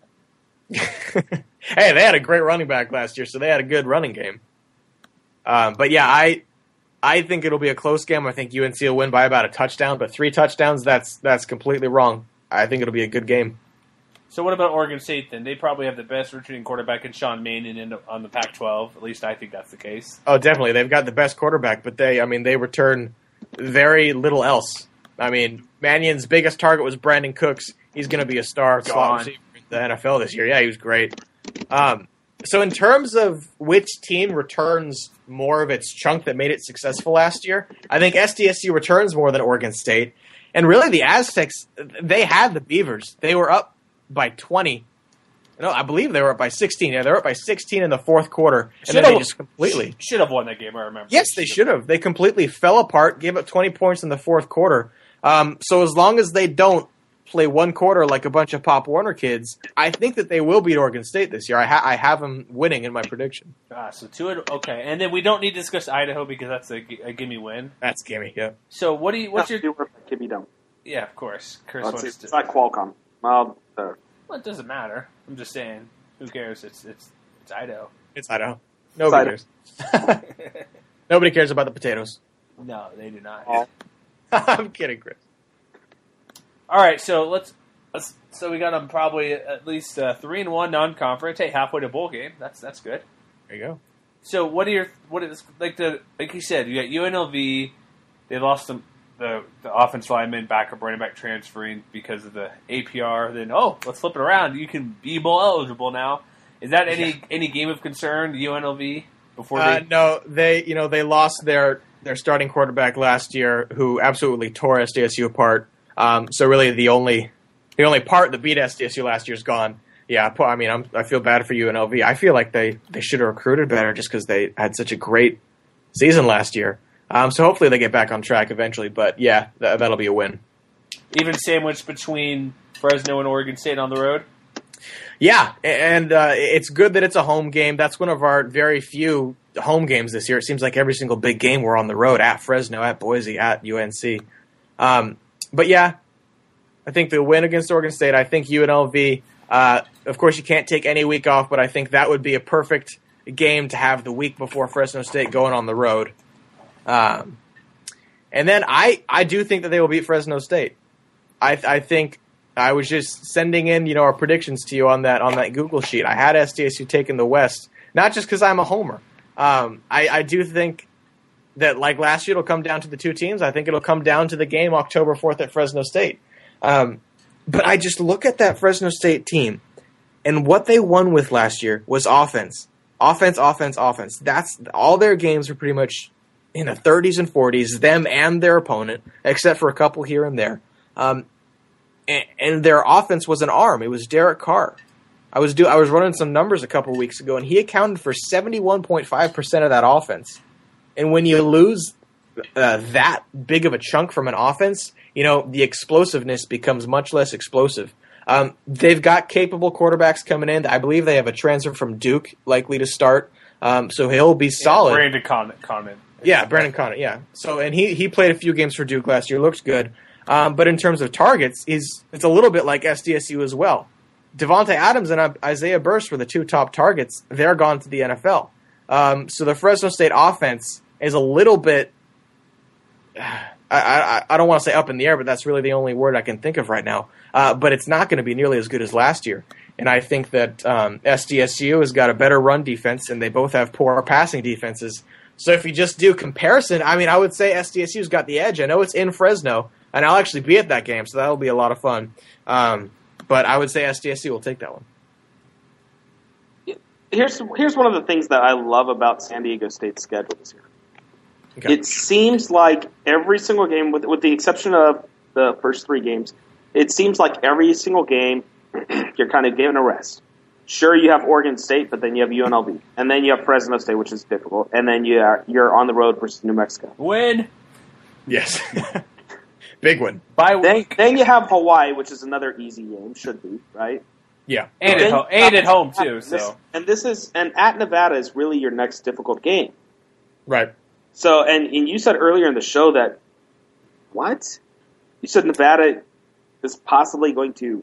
Hey, they had a great running back last year, so they had a good running game. But yeah, I think it'll be a close game. I think UNC will win by about a touchdown, but 3 touchdowns, that's completely wrong. I think it'll be a good game. So what about Oregon State then? They probably have the best returning quarterback in Sean Mannion on the Pac-12. At least I think that's the case. Oh, definitely. They've got the best quarterback, but they return very little else. I mean, Mannion's biggest target was Brandon Cooks. He's going to be a star slot receiver in the NFL this year. Yeah, he was great. So in terms of which team returns more of its chunk that made it successful last year, I think SDSU returns more than Oregon State. And really the Aztecs, they had the Beavers. They were up by 20. No, I believe they were up by 16. Yeah, they were up by 16 in the fourth quarter. And then they just completely... Should have won that game, I remember. Yes, they should have. They completely fell apart, gave up 20 points in the fourth quarter. So as long as they don't play one quarter like a bunch of Pop Warner kids, I think that they will beat Oregon State this year. I have them winning in my prediction. So 2, okay. And then we don't need to discuss Idaho because that's a gimme win. That's gimme, yeah. So what's your... Gimme don't. Yeah, of course. It's not Qualcomm. Well, it doesn't matter. I'm just saying, who cares? It's Idaho. It's Idaho. Nobody cares. Nobody cares about the potatoes. No, they do not. Oh. I'm kidding, Chris. All right, so so we got them probably at least 3-1 non-conference. Hey, halfway to bowl game. That's good. There you go. So what is like you said, you got UNLV. They lost the offensive lineman, backup running back transferring because of the APR. Then let's flip it around. You can be bowl eligible now. Is that any game of concern to UNLV before they? No, they lost their starting quarterback last year, who absolutely tore SDSU apart. So really, the only part that beat SDSU last year is gone. Yeah, I mean, I feel bad for UNLV. I feel like they should have recruited better just because they had such a great season last year. So hopefully they get back on track eventually. But yeah, that'll be a win. Even sandwiched between Fresno and Oregon State on the road. Yeah, and it's good that it's a home game. That's one of our very few home games this year. It seems like every single big game we're on the road, at Fresno, at Boise, at UNC. But yeah, I think the win against Oregon State, I think UNLV, of course you can't take any week off, but I think that would be a perfect game to have the week before Fresno State going on the road. And then I do think that they will beat Fresno State. I think I was just sending in, our predictions to you on that Google sheet. I had SDSU taking the West, not just because I'm a homer. I do think that, like last year, it'll come down to the two teams. I think it'll come down to the game October 4th at Fresno State. But I just look at that Fresno State team, and what they won with last year was offense. Offense, offense, offense. That's all their games were pretty much in the 30s and 40s, them and their opponent, except for a couple here and there. And their offense was an arm. It was Derek Carr. I was running some numbers a couple weeks ago, and he accounted for 71.5% of that offense. And when you lose that big of a chunk from an offense, the explosiveness becomes much less explosive. They've got capable quarterbacks coming in. I believe they have a transfer from Duke likely to start, so he'll be solid. Brandon Conant. Yeah, Brandon Conant, yeah. So, and he played a few games for Duke last year, looked good. But in terms of targets, it's a little bit like SDSU as well. Devontae Adams and Isaiah Burst were the two top targets. They're gone to the NFL. So the Fresno State offense is a little bit I don't want to say up in the air, but that's really the only word I can think of right now. But it's not going to be nearly as good as last year. And I think that SDSU has got a better run defense, and they both have poor passing defenses. So if you just do comparison, I mean, I would say SDSU's got the edge. I know it's in Fresno, and I'll actually be at that game, so that'll be a lot of fun. But I would say SDSU will take that one. Here's one of the things that I love about San Diego State's schedule this year. Okay. It seems like every single game, with the exception of the first 3 games, it seems like every single game you're kind of given a rest. Sure, you have Oregon State, but then you have UNLV, and then you have Fresno State, which is difficult, and then you're on the road versus New Mexico. Win. Yes. Big one. Bye week. Then you have Hawaii, which is another easy game, should be, right? Yeah. And at home too. So and at Nevada is really your next difficult game. Right. So and you said earlier in the show that what? You said Nevada is possibly going to.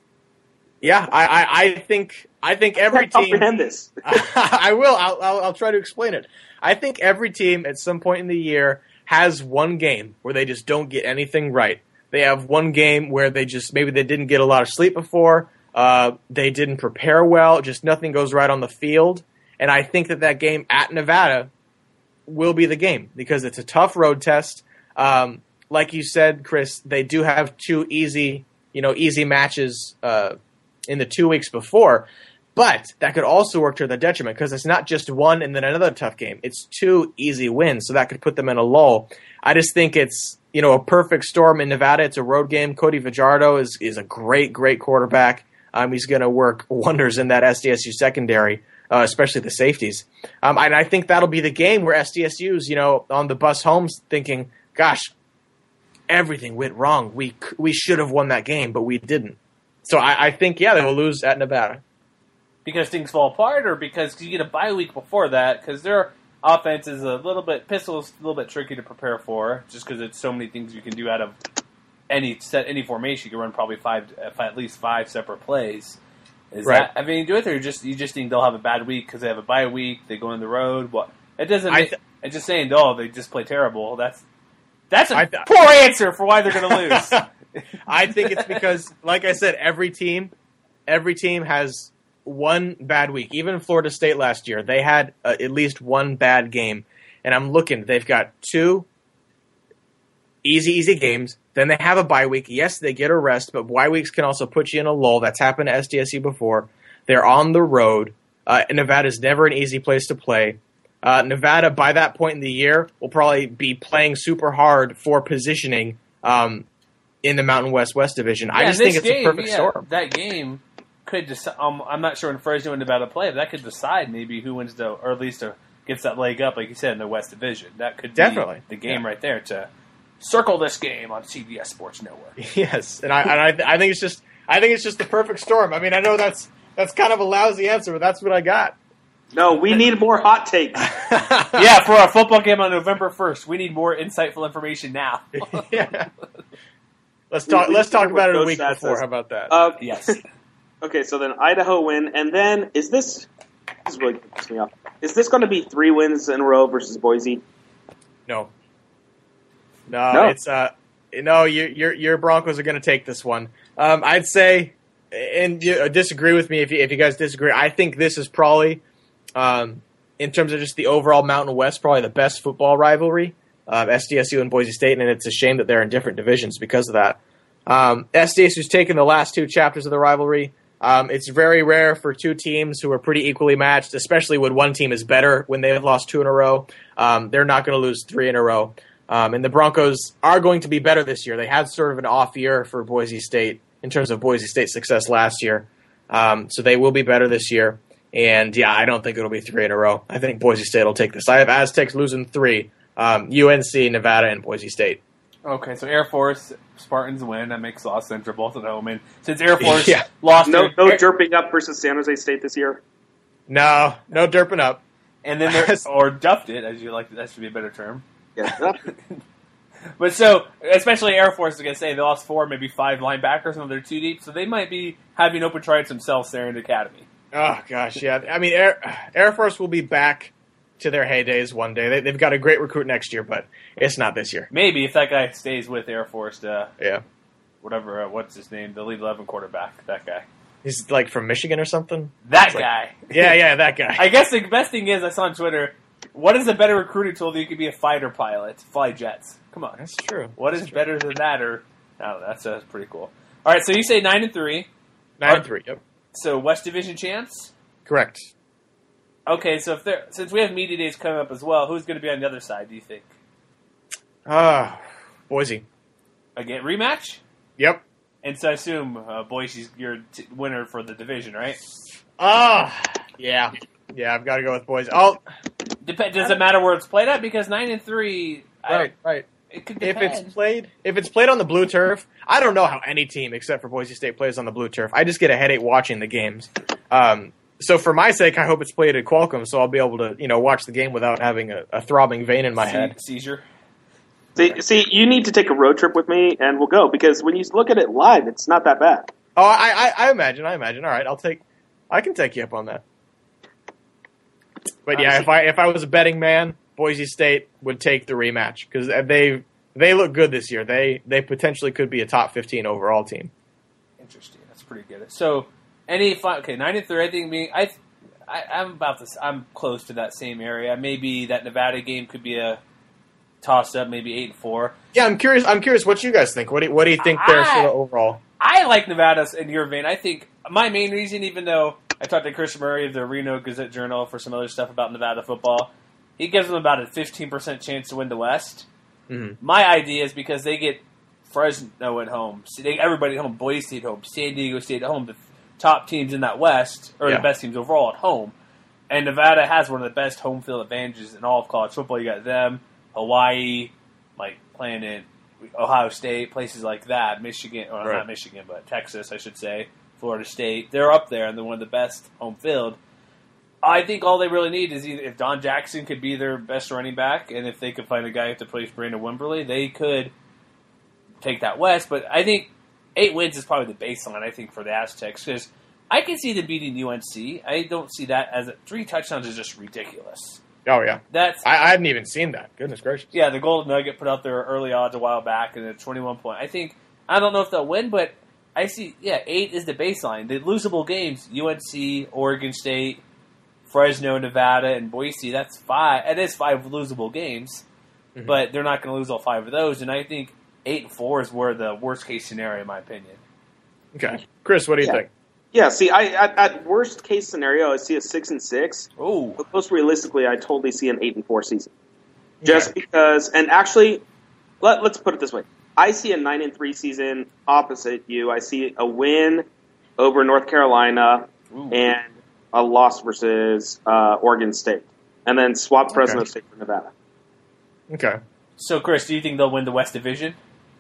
Yeah, I think every team. Comprehend this. I will. I'll try to explain it. I think every team at some point in the year has one game where they just don't get anything right. They have one game where maybe they didn't get a lot of sleep before. They didn't prepare well. Just nothing goes right on the field. And I think that game at Nevada will be the game because it's a tough road test. Like you said, Chris, they do have 2 easy matches in the 2 weeks before. But that could also work to their detriment because it's not just one and then another tough game. It's 2 easy wins, so that could put them in a lull. I just think it's a perfect storm in Nevada. It's a road game. Cody Fajardo is a great quarterback. He's going to work wonders in that SDSU secondary, especially the safeties. And I think that'll be the game where SDSU's on the bus home thinking, "Gosh, everything went wrong. We should have won that game, but we didn't." So I think they will lose at Nevada. Because things fall apart, or because you get a bye week before that, because their offense is Pistol's a little bit tricky to prepare for, just because it's so many things you can do out of any formation. You can run probably at least 5 separate plays. Is right. that have anything to do with it, or you just think they'll have a bad week because they have a bye week, they go on the road? What it doesn't. It's just saying, they just play terrible. That's a poor answer for why they're going to lose. I think it's because, like I said, every team has one bad week. Even Florida State last year, they had at least one bad game. And I'm looking, they've got 2 easy games. Then they have a bye week. Yes, they get a rest, but bye weeks can also put you in a lull. That's happened to SDSU before. They're on the road. Nevada's never an easy place to play. Nevada, by that point in the year, will probably be playing super hard for positioning in the Mountain West Division. I just think it's a perfect storm. That game could decide. I'm not sure when Fresno and Nevada play, but that could decide maybe who wins or at least gets that leg up, like you said, in the West Division. That could be the game right there to circle this game on CBS Sports Network. Yes, and I think it's just the perfect storm. I mean, I know that's kind of a lousy answer, but that's what I got. No, we need more hot takes. Yeah, for our football game on November 1st, we need more insightful information now. Yeah. Let's talk about it a week before. How about that? Yes. Okay, so then Idaho win, and then this really pisses me off. Is this going to be 3 wins in a row versus Boise? No. It's your Broncos are going to take this one. I'd say, and you disagree with me if you guys disagree. I think this is probably, in terms of just the overall Mountain West, probably the best football rivalry. SDSU and Boise State, and it's a shame that they're in different divisions because of that. SDSU's taken the last 2 chapters of the rivalry. It's very rare for 2 teams who are pretty equally matched, especially when one team is better when they have lost 2 in a row. They're not going to lose 3 in a row. And the Broncos are going to be better this year. They had sort of an off year for Boise State in terms of Boise State's success last year. So they will be better this year. And, I don't think it'll be 3 in a row. I think Boise State will take this. I have Aztecs losing 3. UNC, Nevada, and Boise State. Okay, so Air Force, Spartans win. That makes a lot of sense. They're both at home. And since Air Force lost... No derping up versus San Jose State this year? No derping up. And then or duffed it, as you like. That should be a better term. Yeah. But so, especially Air Force is going to say they lost 4, maybe 5 linebackers, and they're 2 deep, so they might be having open tries themselves there in the academy. Oh, gosh, yeah. I mean, Air Force will be back to their heydays one day. They've got a great recruit next year, but it's not this year. Maybe if that guy stays with Air Force, Yeah. whatever, what's his name, the Elite 11 quarterback, that guy. He's like from Michigan or something. That guy. Yeah, that guy. I guess the best thing is, I saw on Twitter, what is a better recruiting tool than you could be a fighter pilot, fly jets? Come on. That's true. What is better than that? Or I don't know, that's pretty cool. All right, so you say 9-3. 9-3. Yep. So West Division champs? Correct. Okay, so since we have media days coming up as well, who's going to be on the other side, do you think? Boise. Again, rematch? Yep. And so I assume Boise's your winner for the division, right? Yeah. Yeah, I've got to go with Boise. Does it matter where it's played at? Because 9-3, Right. it could If depend. it's played on the blue turf, I don't know how any team except for Boise State plays on the blue turf. I just get a headache watching the games. So for my sake, I hope it's played at Qualcomm, so I'll be able to watch the game without having a throbbing vein in my head. Seizure. See, you need to take a road trip with me, and we'll go, because when you look at it live, it's not that bad. Oh, I imagine. All right, I can take you up on that. But yeah, if I was a betting man, Boise State would take the rematch because they look good this year. They potentially could be a top 15 overall team. Interesting. That's pretty good. So, 9-3. I think I'm about this. I'm close to that same area. Maybe that Nevada game could be a toss up. Maybe 8-4. Yeah, I'm curious what you guys think. What do you think their sort of overall? I like Nevada in your vein. I think my main reason, even though I talked to Chris Murray of the Reno Gazette-Journal for some other stuff about Nevada football, he gives them about a 15% chance to win the West. Mm-hmm. My idea is because they get Fresno at home, everybody at home, Boise State at home, San Diego State at home, the top teams in that West, or the best teams overall at home. And Nevada has one of the best home field advantages in all of college football. You got them, Hawaii, like playing in Ohio State, places like that, Michigan, or not Michigan, but Texas, I should say, Florida State. They're up there, and they're one of the best home field. I think all they really need is either if Don Jackson could be their best running back, and if they could find a guy to replace Brandon Wimberly, they could take that West. But I think 8 wins is probably the baseline, I think, for the Aztecs, because I can see them beating UNC. I don't see that as 3 touchdowns is just ridiculous. Oh, yeah. I hadn't even seen that. Goodness gracious. Yeah, the Golden Nugget put out their early odds a while back, and a 21 point. I don't know if they'll win, but I see, 8 is the baseline. The losable games, UNC, Oregon State, Fresno, Nevada, and Boise, that's 5. It is 5 losable games, but they're not going to lose all 5 of those, and I think 8-4 is where the worst case scenario, in my opinion. Okay. Chris, what do you think? Yeah, see, at worst case scenario, I see a 6-6. Oh, But most realistically, I totally see an 8-4 season. Just because, and actually, let's put it this way: I see a 9-3 season opposite you. I see a win over North Carolina and a loss versus Oregon State, and then swap Fresno State for Nevada. Okay. So, Chris, do you think they'll win the West Division?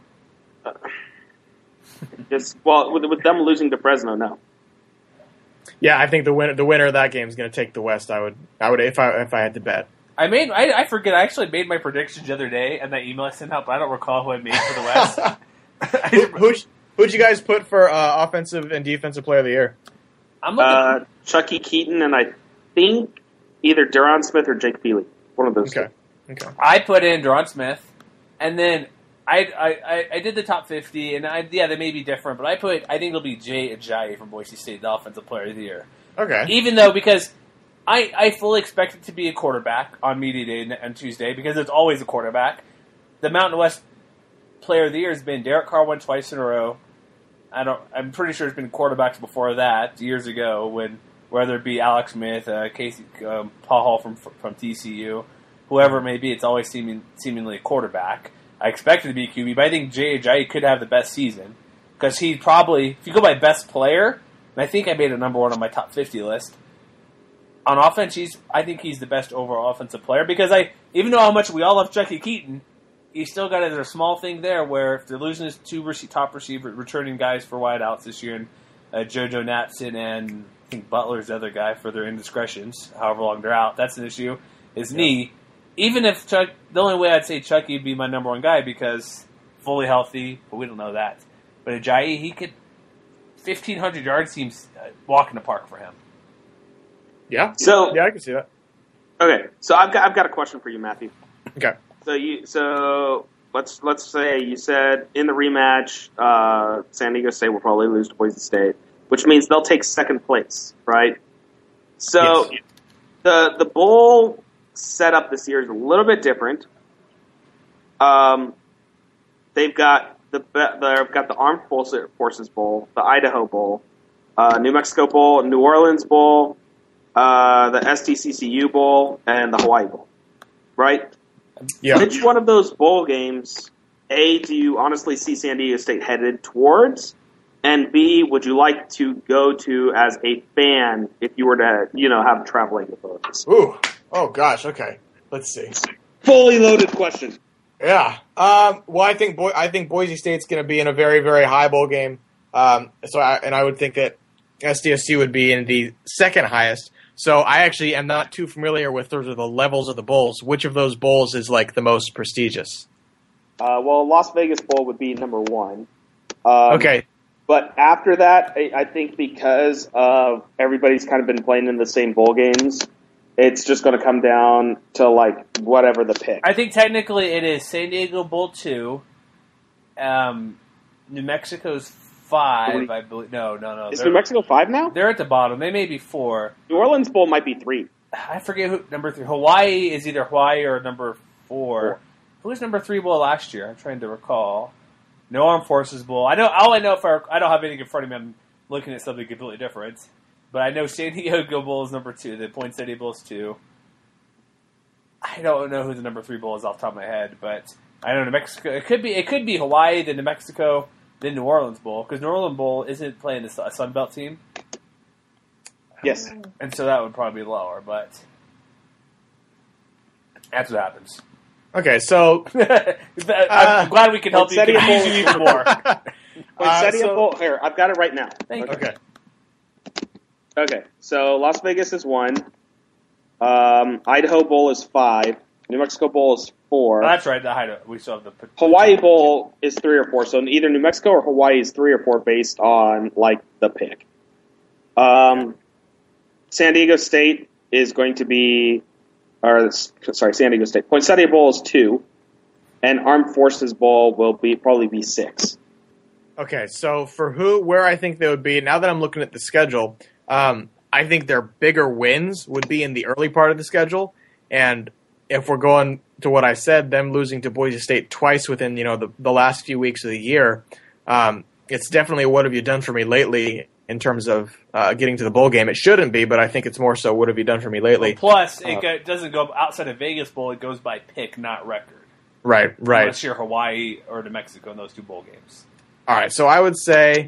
With them losing to Fresno, no. Yeah, I think the winner of that game is going to take the West. I would if I had to bet. I forget. I actually made my predictions the other day, and that email I sent out, but I don't recall who I made for the West. Who'd you guys put for offensive and defensive player of the year? I'm looking. Chucky Keaton, and I think either Deron Smith or Jake Feely. One of those two. Okay. I put in Deron Smith, and then I did the top 50, and they may be different, but I think it'll be Jay Ajayi from Boise State, the offensive player of the year. Okay. Even though, because I fully expect it to be a quarterback on Media Day on Tuesday, because it's always a quarterback. The Mountain West player of the year has been Derek Carr won twice in a row. I'm pretty sure it's been quarterbacks before that, years ago, whether it be Alex Smith, Casey, Paul Hall from TCU, whoever it may be, it's always seemingly a quarterback. I expect it to be QB, but I think Jay Ajayi could have the best season, because he probably, if you go by best player, and I think I made a number 1 on my top 50 list, on offense, I think he's the best overall offensive player, because even though how much we all love Chucky Keaton, he's still got a small thing there where if they're losing his 2 top receiver returning guys for wideouts this year, and JoJo Natson and I think Butler's the other guy for their indiscretions, however long they're out, that's an issue. His knee, even if the only way I'd say Chucky would be my number 1 guy because fully healthy, but we don't know that. But Ajayi, he could 1,500 yards seems walk in the park for him. Yeah. So yeah, I can see that. Okay, so I've got a question for you, Matthew. Okay. So let's say you said in the rematch, San Diego State will probably lose to Boise State, which means they'll take second place, right? So Yes. the bowl setup this year is a little bit different. They've got the Armed Forces Bowl, the Idaho Bowl, New Mexico Bowl, New Orleans Bowl, the SDCCU Bowl, and the Hawaii Bowl, right? Yeah. Which one of those bowl games, A, do you honestly see San Diego State headed towards? And B, would you like to go to as a fan if you were to, have traveling abilities? Ooh. Oh gosh. Okay. Let's see. Fully loaded question. Yeah. Well, I think Boise State's going to be in a very, very high bowl game. I would think that SDSU would be in the second highest. So I actually am not too familiar with sort of the levels of the bowls. Which of those bowls is like the most prestigious? Well, Las Vegas Bowl would be number one. Okay. But after that, I think because of everybody's kind of been playing in the same bowl games, it's just going to come down to like whatever the pick. I think technically it is San Diego Bowl 2, New Mexico's 5, I believe. No. Is New Mexico 5 now? They're at the bottom. They may be 4. New Orleans Bowl might be 3. I forget who number 3. Hawaii is either Hawaii or number 4. Who was number 3 bowl last year? I'm trying to recall. No Armed Forces Bowl. I know. All I know, I don't have anything in front of me. I'm looking at something completely different. But I know San Diego Bowl is number 2. The Poinsettia Bowl is 2. I don't know who the number 3 bowl is off the top of my head, but I know New Mexico. It could be Hawaii, then New Mexico, then New Orleans Bowl, because New Orleans Bowl isn't playing a Sun Belt team. Yes. And so that would probably be lower, but that's what happens. Okay. So I'm glad we can help you Poinsettia confuse Bowl. you even more. Poinsettia Bowl. Here, I've got it right now. Thank you. okay. Okay, so Las Vegas is 1. Idaho Bowl is 5. New Mexico Bowl is 4. Oh, that's right. We still have the Hawaii Bowl is 3 or 4. So either New Mexico or Hawaii is 3 or 4 based on like the pick. San Diego State is going to be, San Diego State. Poinsettia Bowl is 2, and Armed Forces Bowl will probably be 6. Okay. So for where I think they would be, now that I'm looking at the schedule, I think their bigger wins would be in the early part of the schedule, and if we're going to what I said, them losing to Boise State twice within the last few weeks of the year, it's definitely what have you done for me lately in terms of getting to the bowl game. It shouldn't be, but I think it's more so what have you done for me lately. Plus, it doesn't go outside of Vegas Bowl. It goes by pick, not record. Right. Unless you're Hawaii or New Mexico in those 2 bowl games. All right, so I would say,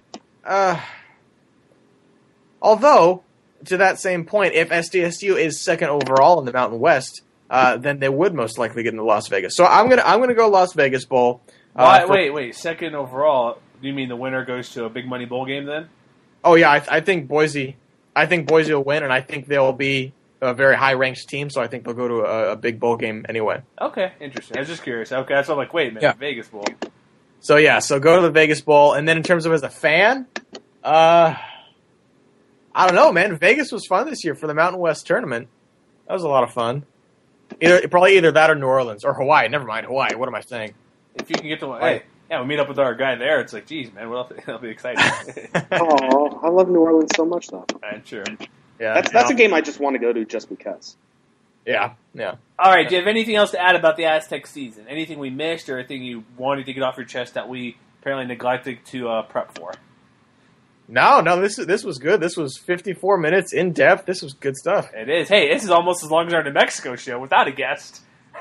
although to that same point, if SDSU is second overall in the Mountain West, then they would most likely get into Las Vegas. So I'm gonna go Las Vegas Bowl. Wait, second overall? Do you mean the winner goes to a big money bowl game then? Oh yeah, I think Boise will win, and I think they'll be a very high ranked team. So I think they'll go to a big bowl game anyway. Okay, interesting. I was just curious. Okay, that's what I'm like. Wait a minute, Yeah. Vegas Bowl. So go to the Vegas Bowl, and then in terms of as a fan, I don't know, man. Vegas was fun this year for the Mountain West tournament. That was a lot of fun. Probably either that or New Orleans or Hawaii. Never mind Hawaii. What am I saying? If you can get to hey, yeah, we meet up with our guy there. It's like, geez, man, that'll be exciting. Oh, I love New Orleans so much, though. Right, sure. Yeah, That's a game I just want to go to just because. Yeah. All right, do you have anything else to add about the Aztec season? Anything we missed or anything you wanted to get off your chest that we apparently neglected to prep for? No. This was good. This was 54 minutes in depth. This was good stuff. It is. Hey, this is almost as long as our New Mexico show without a guest.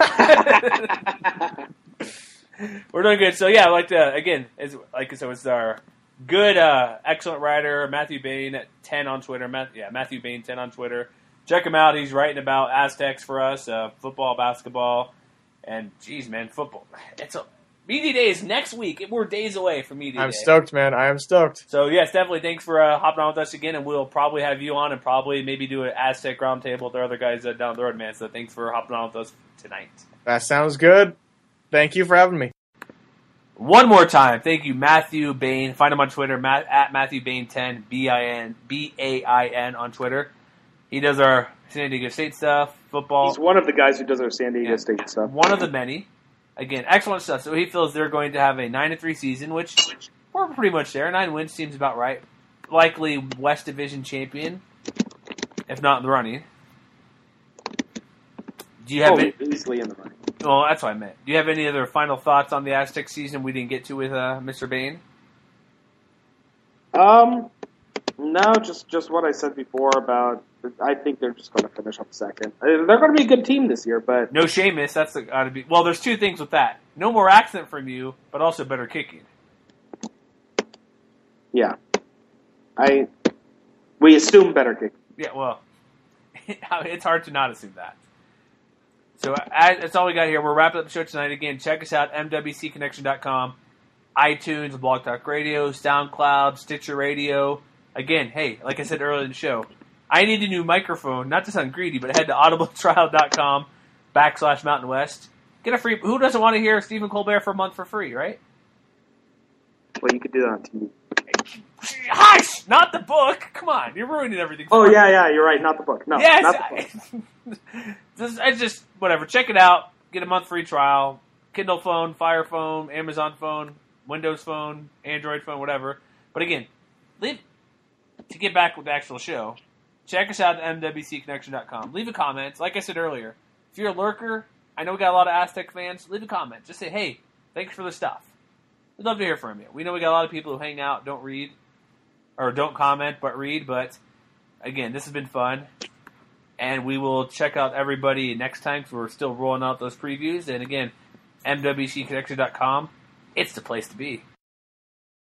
We're doing good. So yeah, I'd like to again, it's our good, excellent writer Matthew Bain at 10 on Twitter. Matthew Bain 10 on Twitter. Check him out. He's writing about Aztecs for us, football, basketball, and geez, man, football. Media Day is next week. We're days away from Media Day. I'm stoked, man. I am stoked. So yes, definitely. Thanks for hopping on with us again, and we'll probably have you on and probably maybe do an Aztec roundtable with our other guys down the road, man. So thanks for hopping on with us tonight. That sounds good. Thank you for having me. One more time, thank you, Matthew Bain. Find him on Twitter, at Matthew Bain 10, B-A-I-N on Twitter. He does our San Diego State stuff, football. He's one of the guys who does our San Diego State stuff. One of the many. Again, excellent stuff. So he feels they're going to have a 9-3 season, which we're pretty much there. 9 wins seems about right. Likely West Division champion, if not in the running. Do you have easily in the running? Well, that's what I meant. Do you have any other final thoughts on the Aztec season we didn't get to with Mr. Bain? No, just what I said before about. I think they're just going to finish up second. They're going to be a good team this year, but no Seamus. That's got to be. Well, there's two things with that. No more accent from you, but also better kicking. Yeah, we assume better kicking. Yeah, well, it's hard to not assume that. So that's all we got here. We're wrapping up the show tonight. Again, check us out, mwcconnection.com, iTunes, Blog Talk Radio, SoundCloud, Stitcher Radio. Again, hey, like I said earlier in the show, I need a new microphone, not to sound greedy, but head to audibletrial.com/Mountain West. Get a free... Who doesn't want to hear Stephen Colbert for a month for free, right? Well, you could do that on TV. Hush! Not the book! Come on, you're ruining everything. Oh, yeah, you're right. Not the book. No, yes, not the book. It's just, whatever. Check it out. Get a month free trial. Kindle phone, Fire phone, Amazon phone, Windows phone, Android phone, whatever. But again, to get back with the actual show, check us out at mwcconnection.com. Leave a comment. Like I said earlier, if you're a lurker, I know we got a lot of Aztec fans, leave a comment. Just say, hey, thanks for the stuff. We'd love to hear from you. We know we got a lot of people who hang out, don't read, or don't comment, but read. But, again, this has been fun. And we will check out everybody next time because we're still rolling out those previews. And, again, mwcconnection.com, it's the place to be.